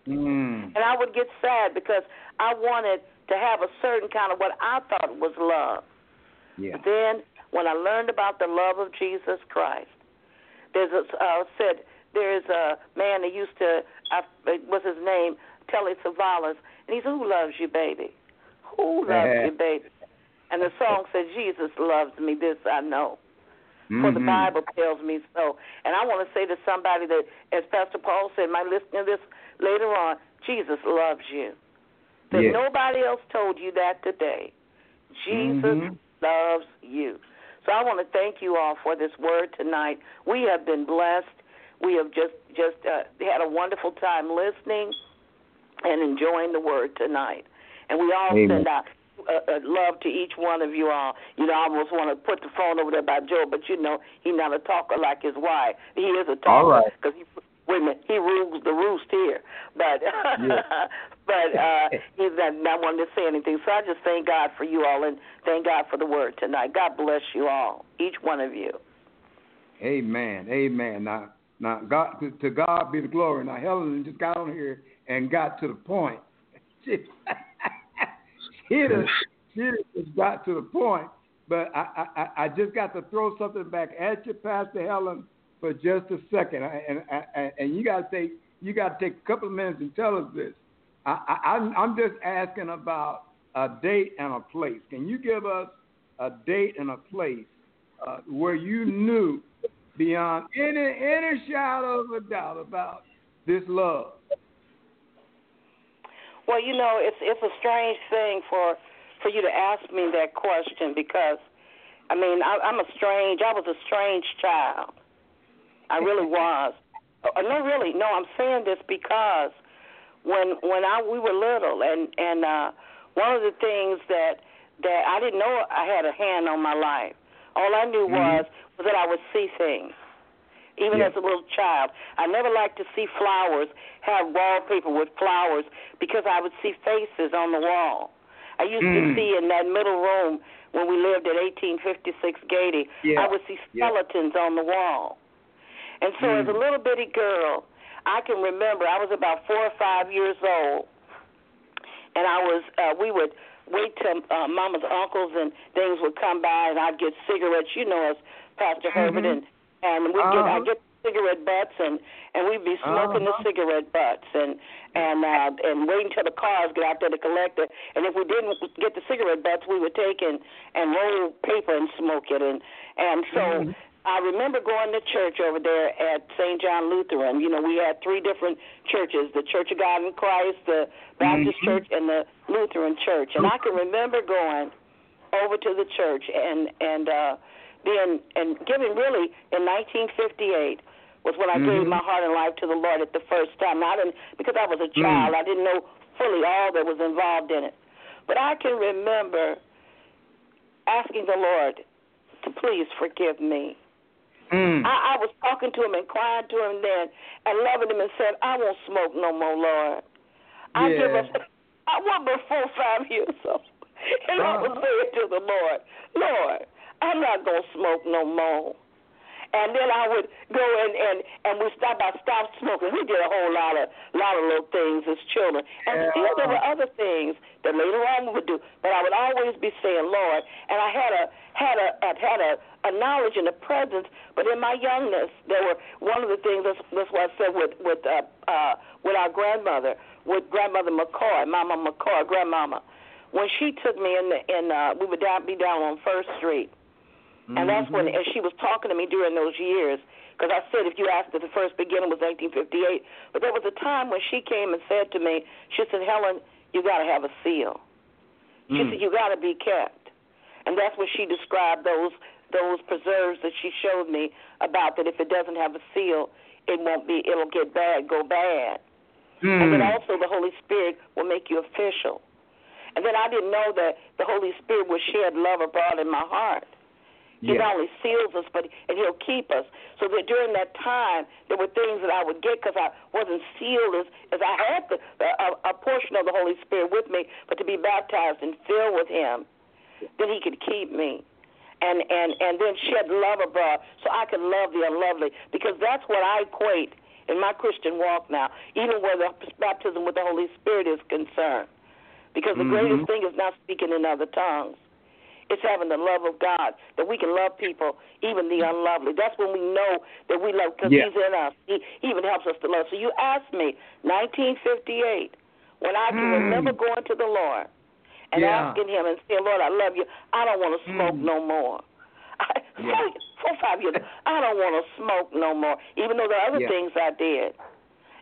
Mm. And I would get sad because I wanted to have a certain kind of what I thought was love. Yeah. But then when I learned about the love of Jesus Christ, there's a, uh, said there's a man that used to, uh, what's his name, Telly Savalas, and he said, who loves you, baby? Who loves you, baby? And the song said, Jesus loves me, this I know. For the Mhm. Bible tells me so. And I want to say to somebody that, as Pastor Paul said, might listen to this later on, Jesus loves you. That Yeah. nobody else told you that today. Jesus Mhm. loves you. So I want to thank you all for this word tonight. We have been blessed. We have just, just uh, had a wonderful time listening and enjoying the word tonight. And we all Amen. send out uh, uh, love to each one of you all. You know, I almost want to put the phone over there by Joe, but you know, he's not a talker like his wife. He is a All talker right. because he, wait a minute, he rules the roost here. But Yeah. but uh, he's not, not wanting to say anything. So I just thank God for you all and thank God for the word tonight. God bless you all, each one of you. Amen. Amen. Now, now, God, to, to God be the glory. Now, Helen just got on here and got to the point. She, she, just, she just got to the point. But I, I, I just got to throw something back at you, Pastor Helen, for just a second. And and, and you got to take you got to take a couple of minutes and tell us this. I, I, I'm, I'm just asking about a date and a place. Can you give us a date and a place uh, where you knew beyond any any shadow of a doubt about this love? Well, you know, it's it's a strange thing for for you to ask me that question because, I mean, I, I'm a strange. I was a strange child. I really was. Uh, no, really, no. I'm saying this because when when I we were little, and and uh, one of the things that that I didn't know I had a hand on my life. All I knew Mm-hmm. was was that I would see things. Even Yeah. as a little child, I never liked to see flowers, have wallpaper with flowers, because I would see faces on the wall. I used Mm. to see in that middle room when we lived at eighteen fifty-six Gady, Yeah. I would see Yeah. skeletons on the wall. And so Mm. as a little bitty girl, I can remember I was about four or five years old, and I was uh, we would wait till uh, Mama's uncles and things would come by, and I'd get cigarettes, you know, as Pastor Mm-hmm. Herbert, and and we'd get Uh-huh. I'd get cigarette butts, and and we'd be smoking Uh-huh. the cigarette butts, and and uh, and waiting till the cars get out there to collect it. And if we didn't get the cigarette butts, we would take and and roll paper and smoke it. And and so Mhm. I remember going to church over there at Saint John Lutheran. You know, we had three different churches: the Church of God in Christ, the Baptist Mhm. Church, and the Lutheran Church. And I can remember going over to the church and and uh, being and giving really in nineteen fifty-eight. Was when I gave Mhm. my heart and life to the Lord at the first time. Now, I didn't, because I was a child, Mm. I didn't know fully all that was involved in it. But I can remember asking the Lord to please forgive me. Mm. I, I was talking to him and crying to him then and loving him and said, I won't smoke no more, Lord. I Yeah. give up. I was before five years old. And I was Uh-huh. saying to the Lord, Lord, I'm not going to smoke no more. And then I would go and, and, and we stopped. I stopped smoking. We did a whole lot of lot of little things as children. And Yeah. still there were other things that later on we would do. But I would always be saying, Lord. And I had a had a had a, a knowledge and a presence. But in my youngness, there were one of the things. That's, that's what I said with with uh, uh, with our grandmother, with grandmother McCoy, Mama McCoy, grandmama. When she took me in, the, in uh, we would down, be down on First Street. And that's when, and she was talking to me during those years, because I said if you asked at the first beginning was nineteen fifty-eight, but there was a time when she came and said to me, she said, Helen, you got to have a seal. She Mm. said, you got to be kept. And that's when she described those those preserves that she showed me about, that if it doesn't have a seal, it won't be, it'll get bad, go bad. Mm. And then also the Holy Spirit will make you official. And then I didn't know that the Holy Spirit would shed love abroad in my heart. He Yeah. not only seals us, but and he'll keep us. So that during that time, there were things that I would get because I wasn't sealed as, as I had the, a, a portion of the Holy Spirit with me, but to be baptized and filled with him, then he could keep me. And, and, and then shed love abroad so I could love the unlovely, because that's what I equate in my Christian walk now, even where the baptism with the Holy Spirit is concerned. Because the Mhm. greatest thing is not speaking in other tongues. It's having the love of God, that we can love people, even the unlovely. That's when we know that we love, because Yeah. he's in us. He, he even helps us to love. So you asked me, nineteen fifty-eight, when I can Mm. remember going to the Lord and Yeah. asking him and saying, Lord, I love you. I don't want to smoke Mm. no more. I, Yeah. four, four, five years, I don't want to smoke no more, even though there are other Yeah. things I did.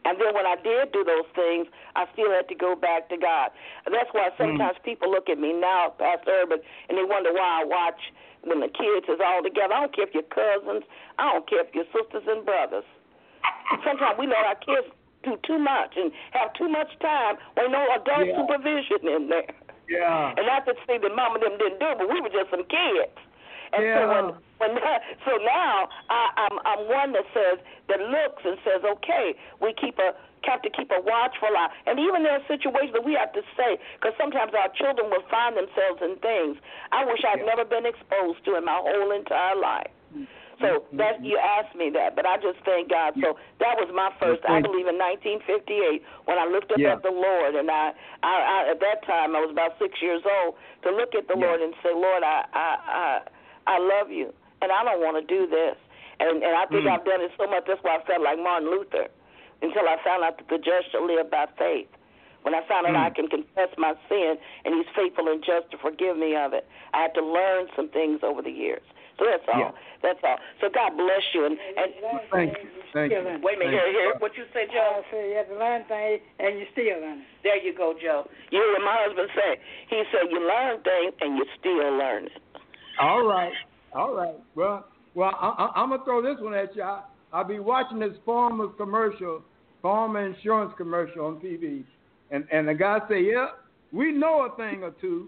And then when I did do those things, I still had to go back to God. And that's why sometimes mm. people look at me now, Pastor Urban, and they wonder why I watch when the kids is all together. I don't care if you're cousins. I don't care if you're sisters and brothers. Sometimes we let our kids do too much and have too much time with no adult yeah. supervision in there. Yeah. And not to say that Mama and them didn't do it, but we were just some kids. And yeah. so when, when so now I, I'm I'm one that says that looks and says, okay, we keep a have to keep a watchful eye. And even there are situations that we have to say, because sometimes our children will find themselves in things I wish I'd yeah. never been exposed to in my whole entire life. So mm-hmm. that you asked me that, but I just thank God. So that was my first. I believe in nineteen fifty-eight when I looked up yeah. at the Lord, and I, I, I at that time I was about six years old to look at the yeah. Lord and say, Lord, I, I, I, I love you, and I don't want to do this. And and I think mm. I've done it so much. That's why I felt like Martin Luther until I found out that the just shall live by faith. When I found out mm. I can confess my sin, and He's faithful and just to forgive me of it. I had to learn some things over the years. So that's all. Yeah. That's all. So God bless you. And, and thank you. Thank you. Wait a minute. Here, here. What you say, Joe? I said you have to learn things, and you still learn. There you go, Joe. You hear what my husband say? He said you learn things, and you still learning. All right. All right. Well, well, I, I, I'm gonna throw this one at you. I, I'll be watching this farmer's commercial, farmer insurance commercial on T V, and and the guy say, "Yeah, we know a thing or two."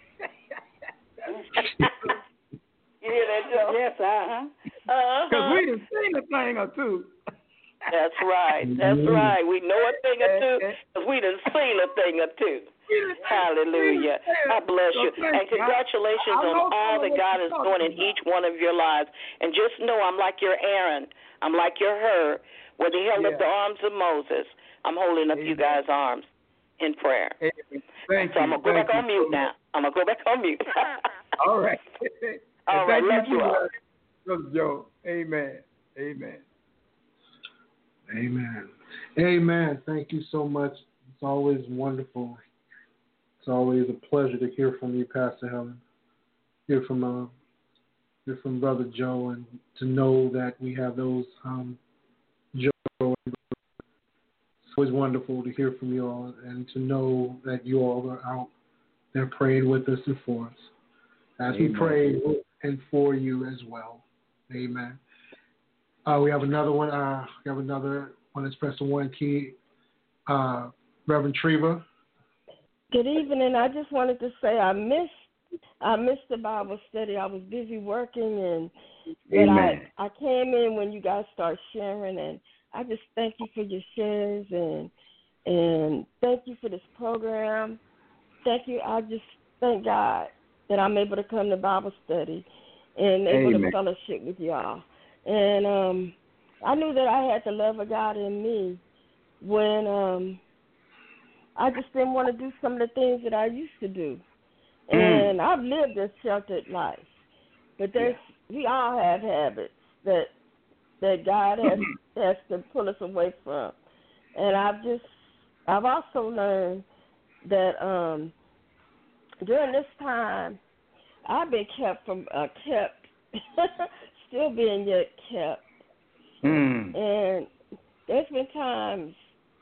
You hear that, Joe? Yes, uh-huh. Uh-huh. Because we done seen a thing or two. That's right. That's right. We know a thing or two because we done seen a thing or two. Hallelujah. God bless you. And congratulations on all that God is doing in each one of your lives. And just know I'm like your Aaron. I'm like your Hur. Where they held up the arms of Moses, I'm holding up you guys' arms in prayer. So I'm going to go back on mute now. I'm going to go back on mute. All right. All right, love you all. Brother Joe. Amen. Amen. Amen. Amen. Thank you so much. It's always wonderful. It's always a pleasure to hear from you, Pastor Helen. Hear from uh, hear from Brother Joe, and to know that we have those um, Joe. It's always wonderful to hear from you all, and to know that you all are out there praying with us and for us, as Amen. We pray and for you as well. Amen. Uh, we have another one. Uh, we have another one that's pressing one key. Uh, Reverend Treva. Good evening. I just wanted to say I missed I missed the Bible study. I was busy working, and but I I came in when you guys started sharing, and I just thank you for your shares, and and thank you for this program. Thank you. I just thank God that I'm able to come to Bible study and able Amen. To fellowship with y'all. And um, I knew that I had the love of God in me when um, I just didn't want to do some of the things that I used to do. Mm. And I've lived a sheltered life, but there's yeah. we all have habits that that God has has to pull us away from. And I've just I've also learned that um, during this time, I've been kept from uh, kept, still being yet kept. Mm. And there's been times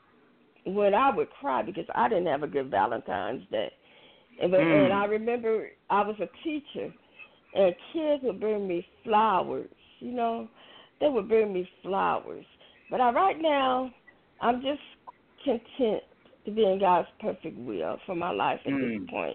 when I would cry because I didn't have a good Valentine's Day. And, mm. and I remember I was a teacher, and kids would bring me flowers. You know, they would bring me flowers. But I, right now, I'm just content to be in God's perfect will for my life at mm. this point.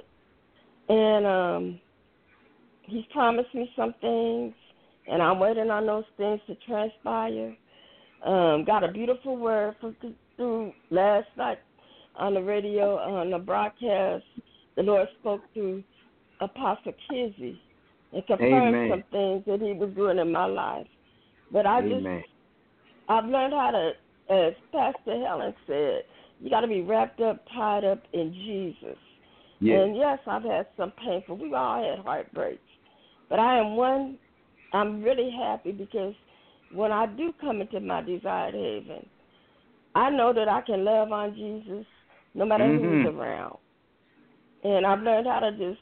And um, He's promised me some things, and I'm waiting on those things to transpire. Um, got a beautiful word from through last night on the radio, on the broadcast. The Lord spoke through Apostle Kizzy and confirmed Amen. Some things that He was doing in my life. But I Amen. just, I've learned how to, as Pastor Helen said, you got to be wrapped up, tied up in Jesus. Yes. And yes, I've had some painful. We've all had heartbreaks. But I am one, I'm really happy because when I do come into my desired haven, I know that I can love on Jesus no matter mm-hmm. who's around. And I've learned how to just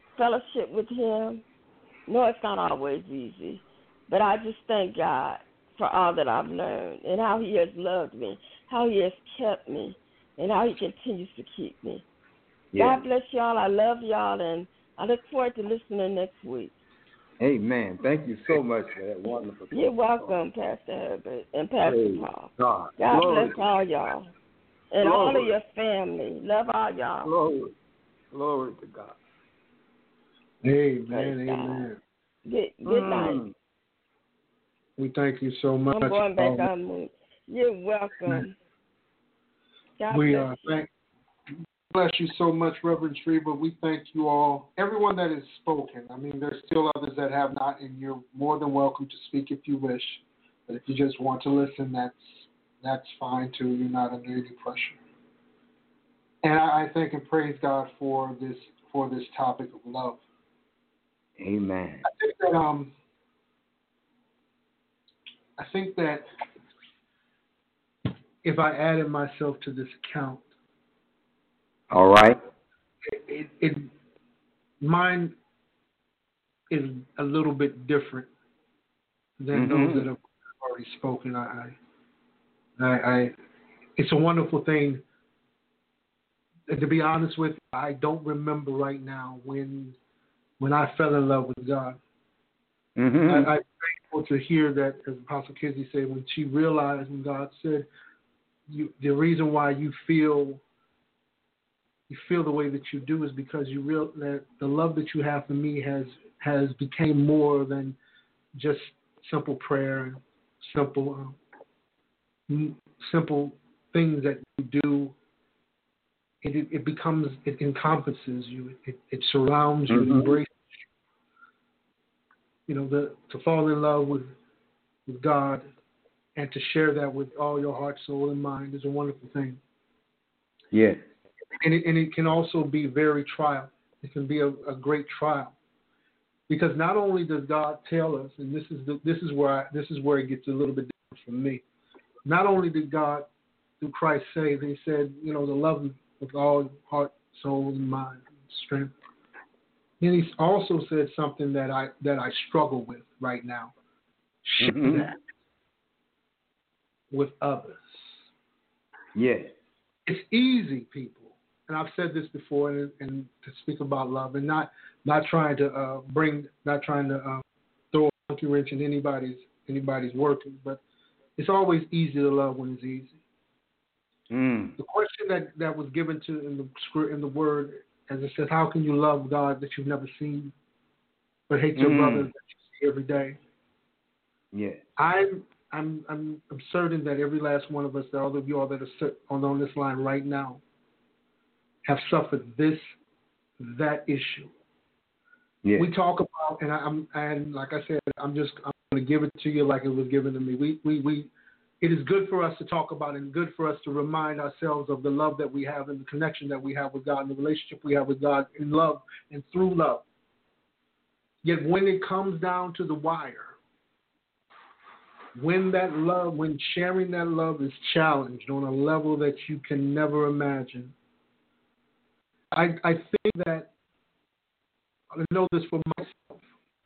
fellowship with Him. No, it's not always easy, but I just thank God for all that I've learned and how he has loved me, how he has kept me, and how he continues to keep me. Yeah. God bless y'all. I love y'all, and I look forward to listening next week. Amen. Thank you so much for that wonderful. You're welcome, Pastor Herbert and Pastor Praise Paul. God, God Glory. bless all y'all and Glory. all of your family. Love all y'all. Glory, Glory to God. Amen. Praise Amen. Good, good Mm. night. We thank you so much. I'm going back um, on mute. You're welcome. God we bless uh, you. thank bless you so much, Reverend Shriva. We thank you all, everyone that has spoken. I mean, there's still others that have not, and you're more than welcome to speak if you wish. But if you just want to listen, that's that's fine too. You're not under any pressure. And I, I thank and praise God for this for this topic of love. Amen. I think that um, I think that if I added myself to this account, all right, it, it, it mine is a little bit different than mm-hmm. those that have already spoken. I, I, I, it's a wonderful thing. And to be honest with you, I don't remember right now when when I fell in love with God. Mm-hmm. I, I'm thankful to hear that, as Apostle Kizzy said, when she realized, when God said, you, the reason why you feel you feel the way that you do is because you real that the love that you have for me has has became more than just simple prayer and simple um, simple things that you do. It, it, it becomes, it encompasses you. It, it surrounds you, mm-hmm. embraces you. You know, the, to fall in love with, with God and to share that with all your heart, soul, and mind is a wonderful thing. Yeah. And it, and it can also be very trial. It can be a, a great trial. Because not only does God tell us, and this is the, this is where I, this is where it gets a little bit different from me. Not only did God, through Christ, say, they said, you know, to love Him with all heart, soul, and mind, and strength. Then He also said something that I that I struggle with right now. Share mm-hmm. that with others. Yes. It's easy, people. And I've said this before, and, and to speak about love, and not not trying to uh, bring, not trying to uh, throw a monkey wrench in anybody's anybody's working, but it's always easy to love when it's easy. Mm. The question that, that was given to in the script in the word, as it says, how can you love God that you've never seen, but hate your mm. brother that you see every day? Yeah. I'm I'm I'm I'm certain that every last one of us, all of you all that are on on this line right now, have suffered this that issue. Yeah. We talk about, and I, I'm and like I said, I'm just I'm going to give it to you like it was given to me. We we we. It is good for us to talk about and good for us to remind ourselves of the love that we have and the connection that we have with God and the relationship we have with God in love and through love. Yet when it comes down to the wire, when that love, when sharing that love is challenged on a level that you can never imagine, I, I think that, I know this for myself,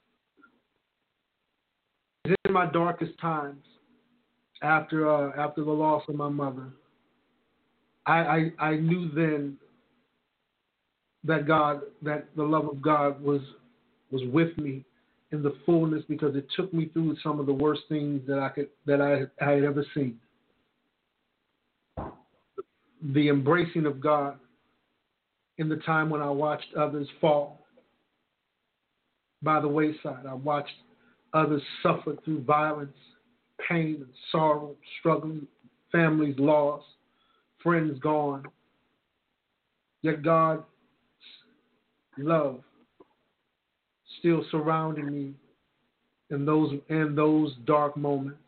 in my darkest times, After uh, after the loss of my mother, I, I I knew then that God, that the love of God was was with me in the fullness, because it took me through some of the worst things that I could that I, I had ever seen. The embracing of God in the time when I watched others fall by the wayside. I watched others suffer through violence, pain and sorrow, struggling, families lost, friends gone. Yet God's love still surrounded me in those in those dark moments.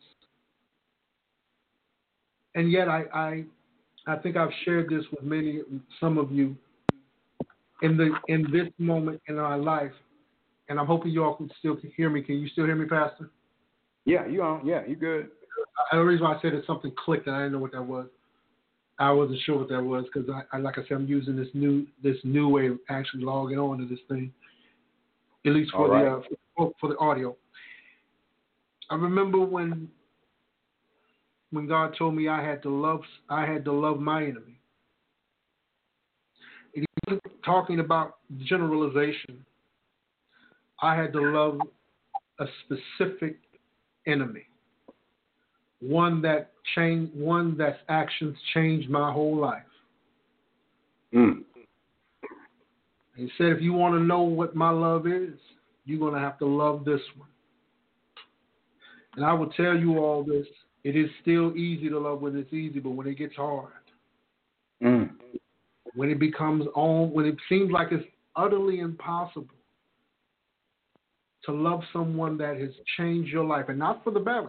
And yet I I, I think I've shared this with many some of you in the in this moment in our life, and I'm hoping you all can still hear me. Can you still hear me, Pastor? Yeah, you on. Yeah, you good. The reason why I said that something clicked and I didn't know what that was. I wasn't sure what that was because I, I, like I said, I'm using this new this new way of actually logging on to this thing, at least for All the right. uh, for, for the audio. I remember when when God told me I had to love I had to love my enemy. He wasn't talking about generalization. I had to love a specific enemy, one that changed, one that's actions changed my whole life. Mm. He said, if you want to know what my love is, you're going to have to love this one. And I will tell you all this. It is still easy to love when it's easy, but when it gets hard, mm. when it becomes on, when it seems like it's utterly impossible to love someone that has changed your life, and not for the better,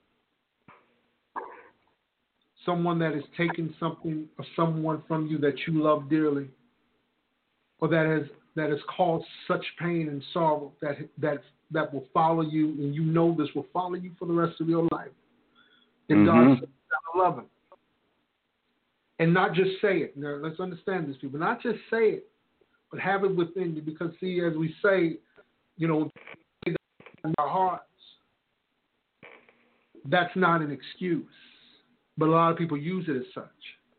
someone that has taken something or someone from you that you love dearly, or that has that has caused such pain and sorrow that that that will follow you, and you know this will follow you for the rest of your life. And mm-hmm. God says, I love him. And not just say it. Now, let's understand this, people. Not just say it, but have it within you. Because, see, as we say, you know, in our hearts, that's not an excuse. But a lot of people use it as such.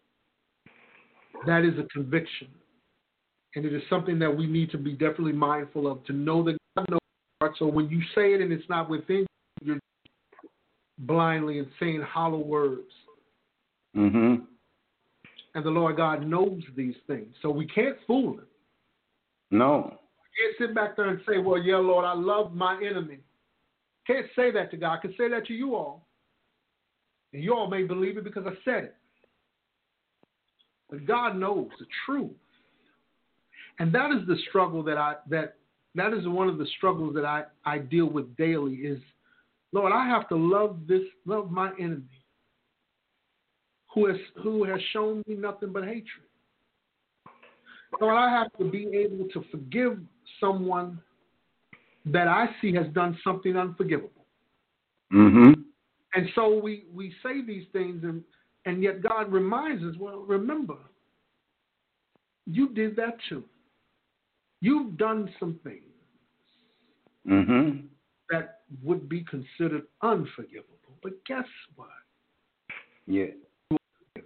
That is a conviction. And it is something that we need to be definitely mindful of, to know that God knows our heart. So when you say it and it's not within you, you're blindly and saying hollow words. Mm-hmm. And the Lord God knows these things. So we can't fool him. No. We can't sit back there and say, well, yeah, Lord, I love my enemy. Can't say that to God. I can say that to you all. And you all may believe it because I said it. But God knows the truth. And that is the struggle that I that that is one of the struggles that I, I deal with daily is, Lord, I have to love this, love my enemy who has who has shown me nothing but hatred. Lord, I have to be able to forgive someone that I see has done something unforgivable. Mm-hmm. And so we, we say these things, and, and yet God reminds us, well, remember, you did that too. You've done some things mm-hmm. that would be considered unforgivable. But guess what? Yeah. You've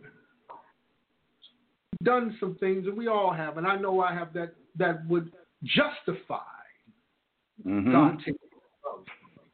done some things, and we all have, and I know I have, that, that would justify mm-hmm. God taking love.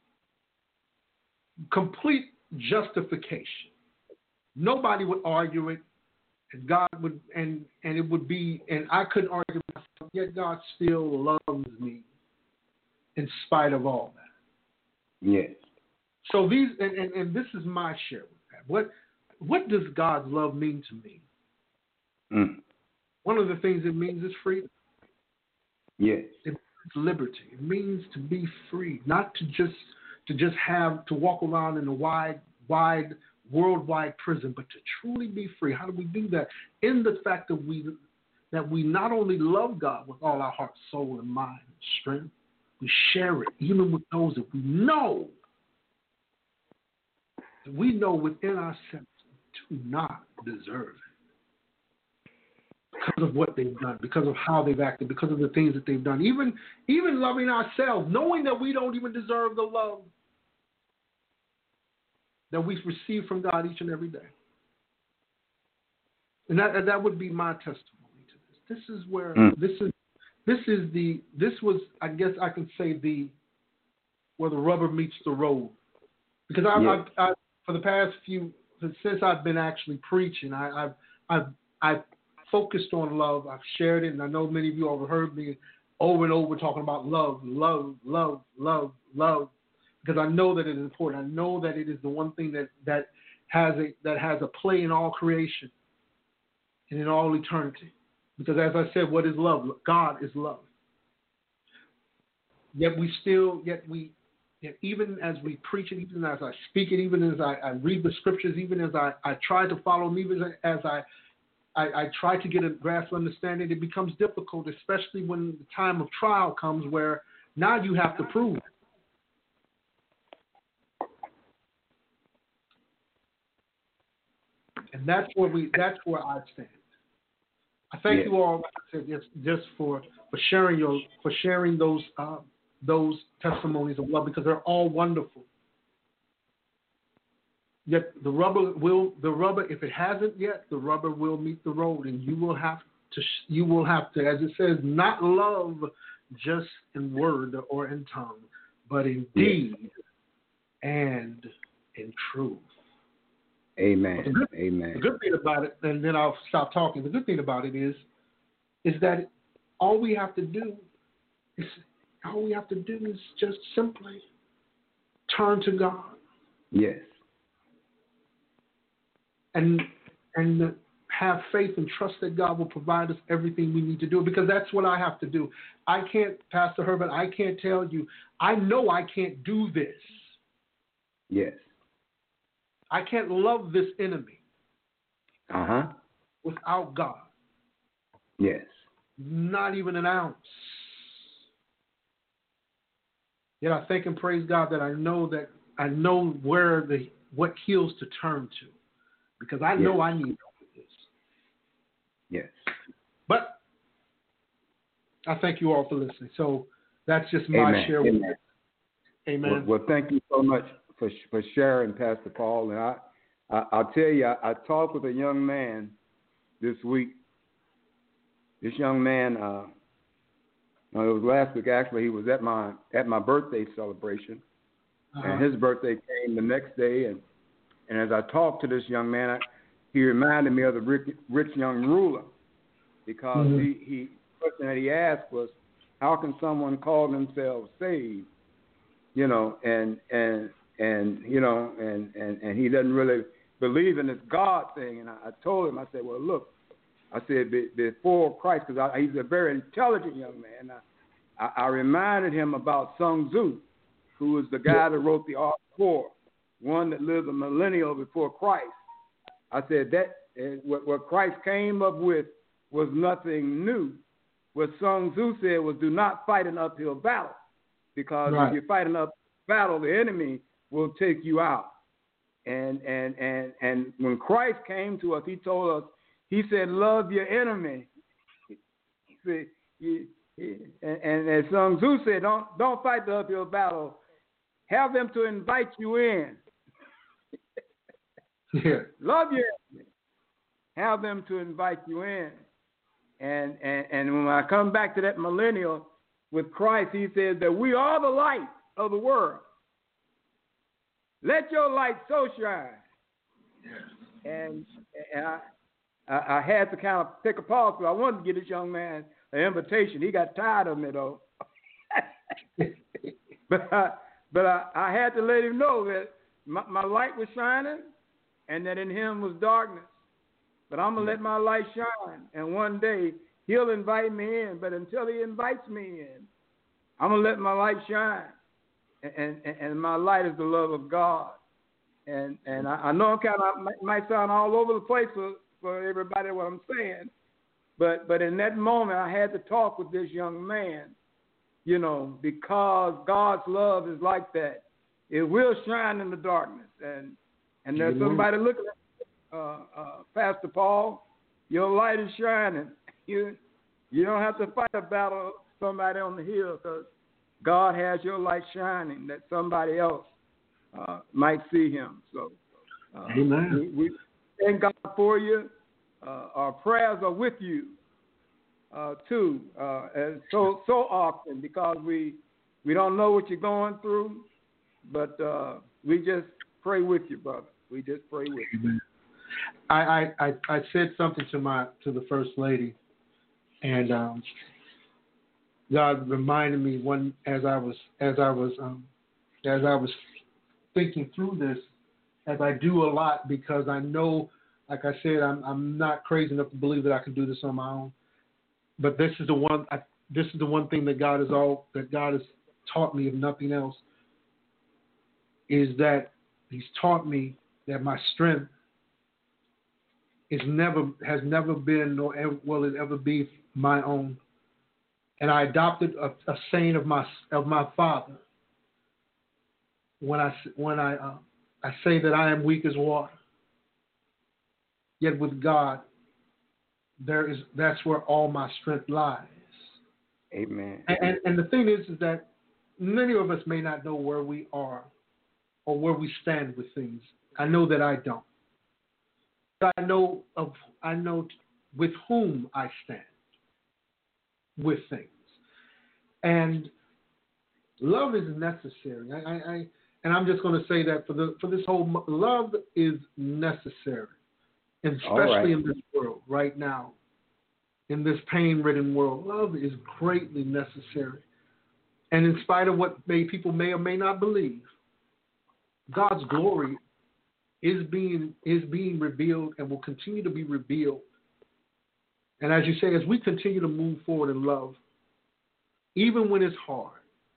Complete justification. Nobody would argue it, and God would, and and it would be, and I couldn't argue myself. Yet God still loves me in spite of all that. Yes. So these, and, and, and this is my share with that. What what does God's love mean to me? Mm. One of the things it means is freedom. Yes. It means liberty. It means to be free, not to just to just have to walk around in a wide, wide, worldwide prison, but to truly be free. How do we do that? In the fact that we that we not only love God with all our heart, soul, and mind and strength, we share it even with those that we know that we know within ourselves do not deserve it. Because of what they've done, because of how they've acted, because of the things that they've done. Even, even loving ourselves, knowing that we don't even deserve the love that we receive from God each and every day. And that that would be my testimony to this. This is where mm. this is this is the this was I guess I can say the where the rubber meets the road. Because I, yeah. I, I for the past few since I've been actually preaching, I, I've I've I've focused on love. I've shared it, and I know many of you have heard me over and over talking about love, love, love, love, love. Because I know that it is important. I know that it is the one thing that, that has a that has a play in all creation and in all eternity. Because as I said, what is love? God is love. Yet we still, yet we, yet even as we preach it, even as I speak it, even as I, I read the scriptures, even as I, I try to follow them, even as I, I I try to get a grasp of understanding, it becomes difficult, especially when the time of trial comes, where now you have to prove it. And that's where we. That's where I stand. I thank yeah. you all, like I said, just, just for, for sharing your for sharing those uh, those testimonies of love, because they're all wonderful. yet the rubber will the rubber if it hasn't yet, the rubber will meet the road, and you will have to you will have to, as it says, not love just in word or in tongue, but in deed and in truth. Amen. The good, Amen. The good thing about it, and then I'll stop talking. The good thing about it is, is that all we have to do is all we have to do is just simply turn to God. Yes. And and have faith and trust that God will provide us everything we need to do, because that's what I have to do. I can't, Pastor Herbert, I can't tell you. I know I can't do this. Yes. I can't love this enemy uh-huh. without God. Yes. Not even an ounce. Yet I thank and praise God that I know that I know where the what heels to turn to, because I know yes. I need help with this. Yes. But I thank you all for listening. So that's just my Amen. share. Amen. With Amen. Well, well, thank you so much for for sharing, Pastor Paul. And I, I I'll tell you, I, I talked with a young man this week. This young man, uh, it was last week actually. He was at my at my birthday celebration, uh-huh. and his birthday came the next day. And and as I talked to this young man, I, he reminded me of the rich, rich young ruler, because mm-hmm. he he the question that he asked was, how can someone call themselves saved? You know, and and and you know, and, and, and he doesn't really believe in this God thing. And I, I told him, I said, well, look, I said, be, before Christ, because he's a very intelligent young man. I, I, I reminded him about Sun Tzu, who was the guy that wrote the Art of War, one that lived a millennium before Christ. I said that uh, what, what Christ came up with was nothing new. What Sun Tzu said was, do not fight an uphill battle. Because right. if you fight enough battle, the enemy will take you out. And and and and when Christ came to us, he told us, he said, love your enemy. He said, he, he, and, and as Sun Tzu said, don't don't fight the uphill battle. Have them to invite you in. yeah. Love your enemy. Have them to invite you in. And and and when I come back to that millennial, with Christ, he says that we are the light of the world. Let your light so shine. Yes. And, and I, I, I had to kind of take a pause, because I wanted to give this young man an invitation. He got tired of me, though. but I, but I, I had to let him know that my, my light was shining, and that in him was darkness. But I'm going to let my light shine, and one day he'll invite me in, but until he invites me in, I'm going to let my light shine. And, and and my light is the love of God. And and I, I know it kind of might sound all over the place for, for everybody what I'm saying, but but in that moment I had to talk with this young man, you know, because God's love is like that. It will shine in the darkness. And and there's somebody looking at uh, uh, Pastor Paul, your light is shining. You you don't have to fight a battle with somebody on the hill, because God has your light shining that somebody else uh, might see him. So, uh, Amen. We, we thank God for you. Uh, our prayers are with you uh, too, uh, and so so often, because we we don't know what you're going through, but uh, we just pray with you, brother. We just pray with you. I I, I said something to my to the First Lady. And um, God reminded me one as I was as I was um, as I was thinking through this, as I do a lot, because I know, like I said, I'm I'm not crazy enough to believe that I can do this on my own. But this is the one I, this is the one thing that God is all that God has taught me, if nothing else, is that He's taught me that my strength is never has never been nor ever, will it ever be my own. And I adopted a, a saying of my of my father when I when I uh, I say that I am weak as water. Yet with God, there is that's where all my strength lies. Amen. And, and, and the thing is, is that many of us may not know where we are or where we stand with things I know that I don't. But I know of I know with whom I stand with things. And love is necessary. I, I, I and I'm just going to say that for the for this whole love is necessary, and especially right. in this world right now, in this pain-ridden world, love is greatly necessary. And in spite of what may, people may or may not believe, God's glory is being is being revealed and will continue to be revealed. And as you say, as we continue to move forward in love, even when it's hard,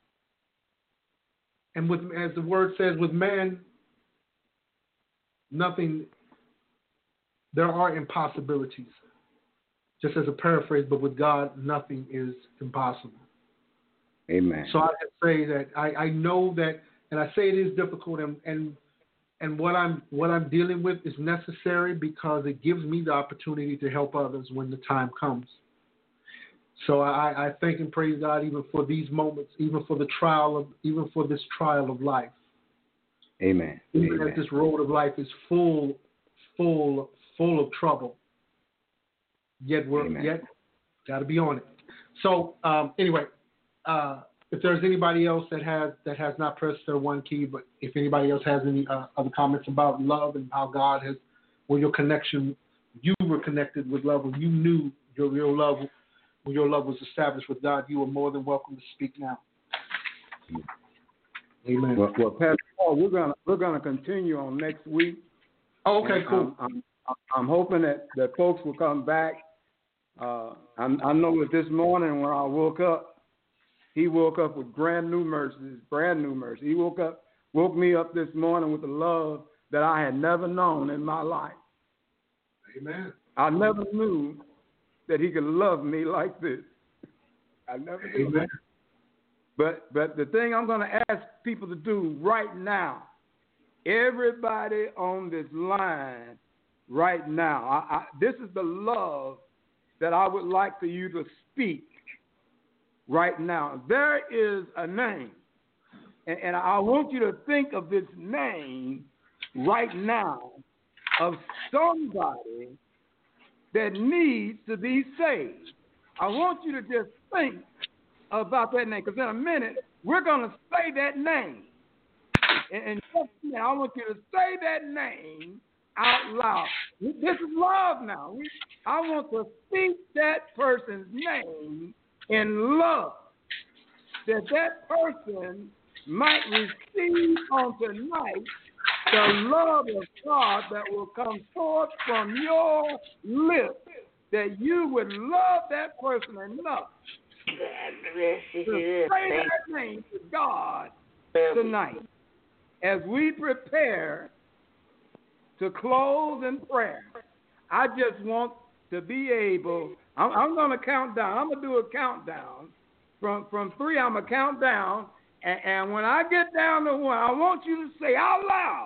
and with, as the word says, with man, nothing, there are impossibilities, just as a paraphrase, but with God, nothing is impossible. Amen. So I say that I, I know that, and I say it is difficult, and, and and what I'm what I'm dealing with is necessary because it gives me the opportunity to help others when the time comes. So I, I thank and praise God even for these moments, even for the trial of, even for this trial of life. Amen. Even Amen. as this road of life is full, full, full of trouble. Yet we're Amen. yet got to be on it. So um, anyway, uh, if there's anybody else that has that has not pressed their one key, but if anybody else has any uh, other comments about love and how God has, where your connection, you were connected with love, and you knew your real love. When your love was established with God, you are more than welcome to speak now. Amen. Well, well Pastor Paul, we're gonna we're gonna continue on next week. Oh, okay, and cool. I'm, I'm, I'm hoping that, that folks will come back. Uh, I, I know that this morning when I woke up, he woke up with brand new mercies, brand new mercy. He woke up, woke me up this morning with a love that I had never known in my life. Amen. I never knew that he could love me like this. I never knew. Amen. But but the thing I'm going to ask people to do right now, everybody on this line right now, I, I, this is the love that I would like for you to speak right now. There is a name, and, and I want you to think of this name right now of somebody that needs to be saved. I want you to just think about that name, because in a minute, we're going to say that name. And, and just a minute, I want you to say that name out loud. This is love now. We, I want to speak that person's name in love, that that person might receive on tonight the love of God that will come forth from your lips, that you would love that person enough to say that name to God tonight. As we prepare to close in prayer, I just want to be able, I'm, I'm going to count down. I'm going to do a countdown. From, from three, I'm going to count down. And, and when I get down to one, I want you to say out loud,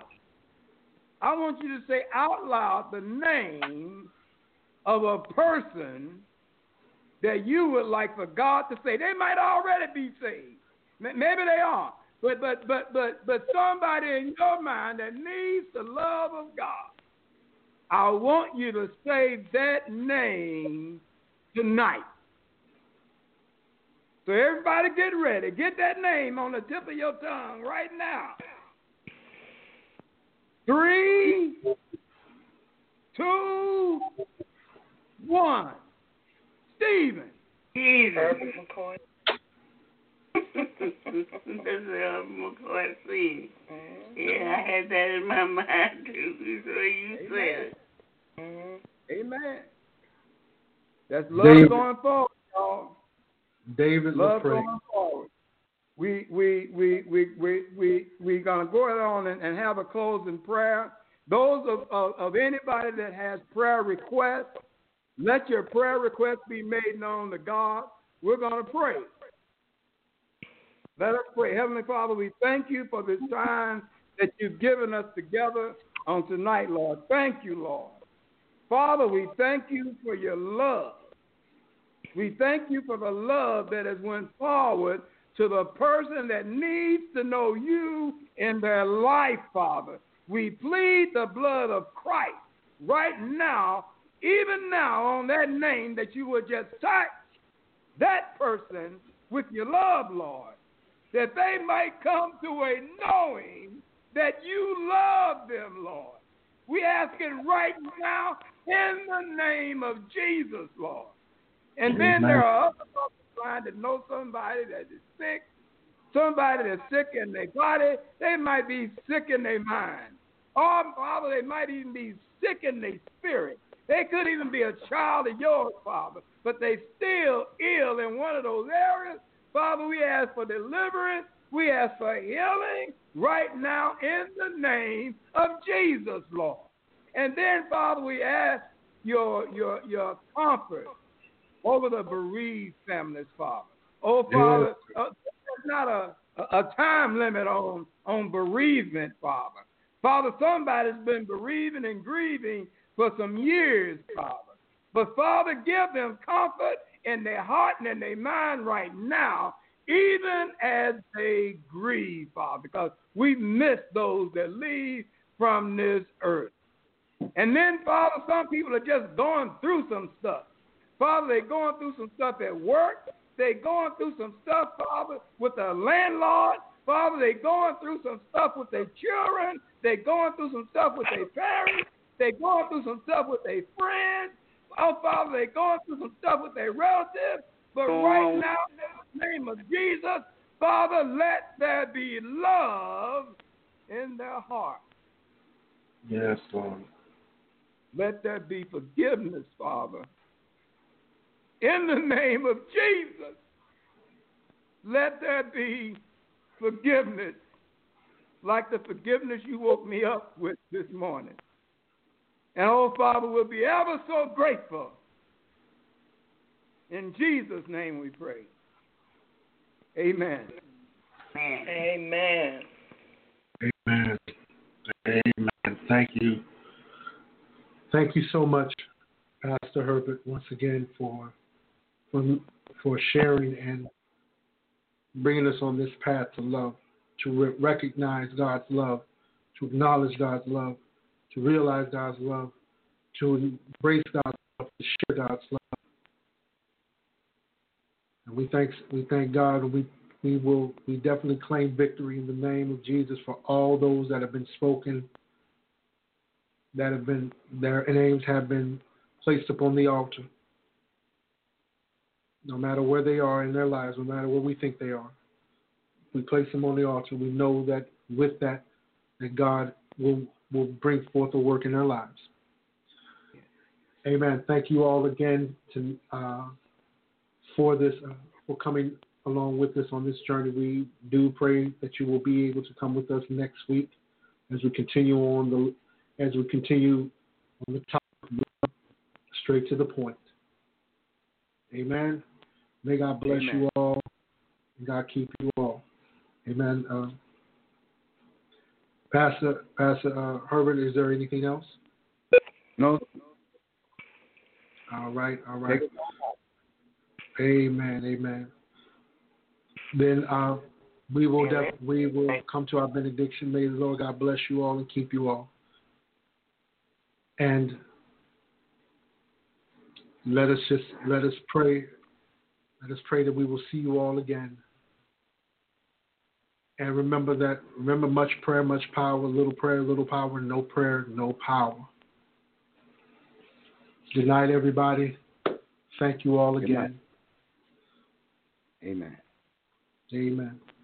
I want you to say out loud the name of a person that you would like for God to say. They might already be saved. Maybe they are. But but but but but somebody in your mind that needs the love of God. I want you to say that name tonight. So everybody get ready. Get that name on the tip of your tongue right now. Three, two, one. Stephen. Stephen. Urban McCoy. That's Urban McCoy. Stephen. Mm-hmm. Yeah, I had that in my mind too. So you Amen. said. Mm-hmm. Amen. That's love David. Going forward, y'all. David love LaPrey. Going forward. We we we we we we we gonna go on and, and have a closing prayer. Those of, of of anybody that has prayer requests, let your prayer requests be made known to God. We're gonna pray. Let us pray. Heavenly Father, we thank you for this time that you've given us together on tonight, Lord. Thank you, Lord. Father, we thank you for your love. We thank you for the love that has went forward to the person that needs to know you in their life, Father. we plead the blood of Christ right now, even now, on that name, that you would just touch that person with your love, Lord, that they might come to a knowing that you love them, Lord. We ask it right now in the name of Jesus, Lord. And then there are other folks trying to know somebody that is sick, somebody that's sick in their body. They might be sick in their mind. Or, Father, they might even be sick in their spirit. They could even be a child of yours, Father, but they still ill in one of those areas. Father, we ask for deliverance. We ask for healing right now in the name of Jesus, Lord. And then, Father, we ask your your your comfort over the bereaved families, Father. Oh, Father, yeah. uh, there's not a, a time limit on, on bereavement, Father. Father, somebody's been bereaving and grieving for some years, Father. But, Father, give them comfort in their heart and in their mind right now, even as they grieve, Father, because we miss those that leave from this earth. And then, Father, some people are just going through some stuff. Father, they're going through some stuff at work. They're going through some stuff, Father, with the landlord. Father, they're going through some stuff with their children. They're going through some stuff with their parents. They're going through some stuff with their friends. Oh, Father, they're going through some stuff with their relatives. But right now, in the name of Jesus, Father, let there be love in their heart. Yes, Lord. Let there be forgiveness, Father. In the name of Jesus, let there be forgiveness, like the forgiveness you woke me up with this morning. And, oh, Father, we'll be ever so grateful. In Jesus' name we pray. Amen. Amen. Amen. Amen. Thank you. Thank you so much, Pastor Herbert, once again for for for sharing and bringing us on this path to love, to re- recognize God's love, to acknowledge God's love, to realize God's love, to embrace God's love, to share God's love. And we thank we thank God, and we we will we definitely claim victory in the name of Jesus for all those that have been spoken, that have been their names have been placed upon the altar. No matter where they are in their lives, no matter where we think they are, we place them on the altar. We know that with that, that God will will bring forth a work in their lives. Amen. Thank you all again to uh, for this uh, for coming along with us on this journey. We do pray that you will be able to come with us next week as we continue on the as we continue on the topic, straight to the point. Amen. May God bless Amen. You all, and God keep you all. Amen. Uh, Pastor Pastor uh, Herbert, is there anything else? No. All right. All right. Amen. Amen. Then uh, we will def- we will come to our benediction. May the Lord God bless you all and keep you all. And let us just let us pray. Let us pray that we will see you all again. And remember that remember much prayer, much power, little prayer, little power, no prayer, no power. Good night, everybody. Thank you all again. Amen. Amen.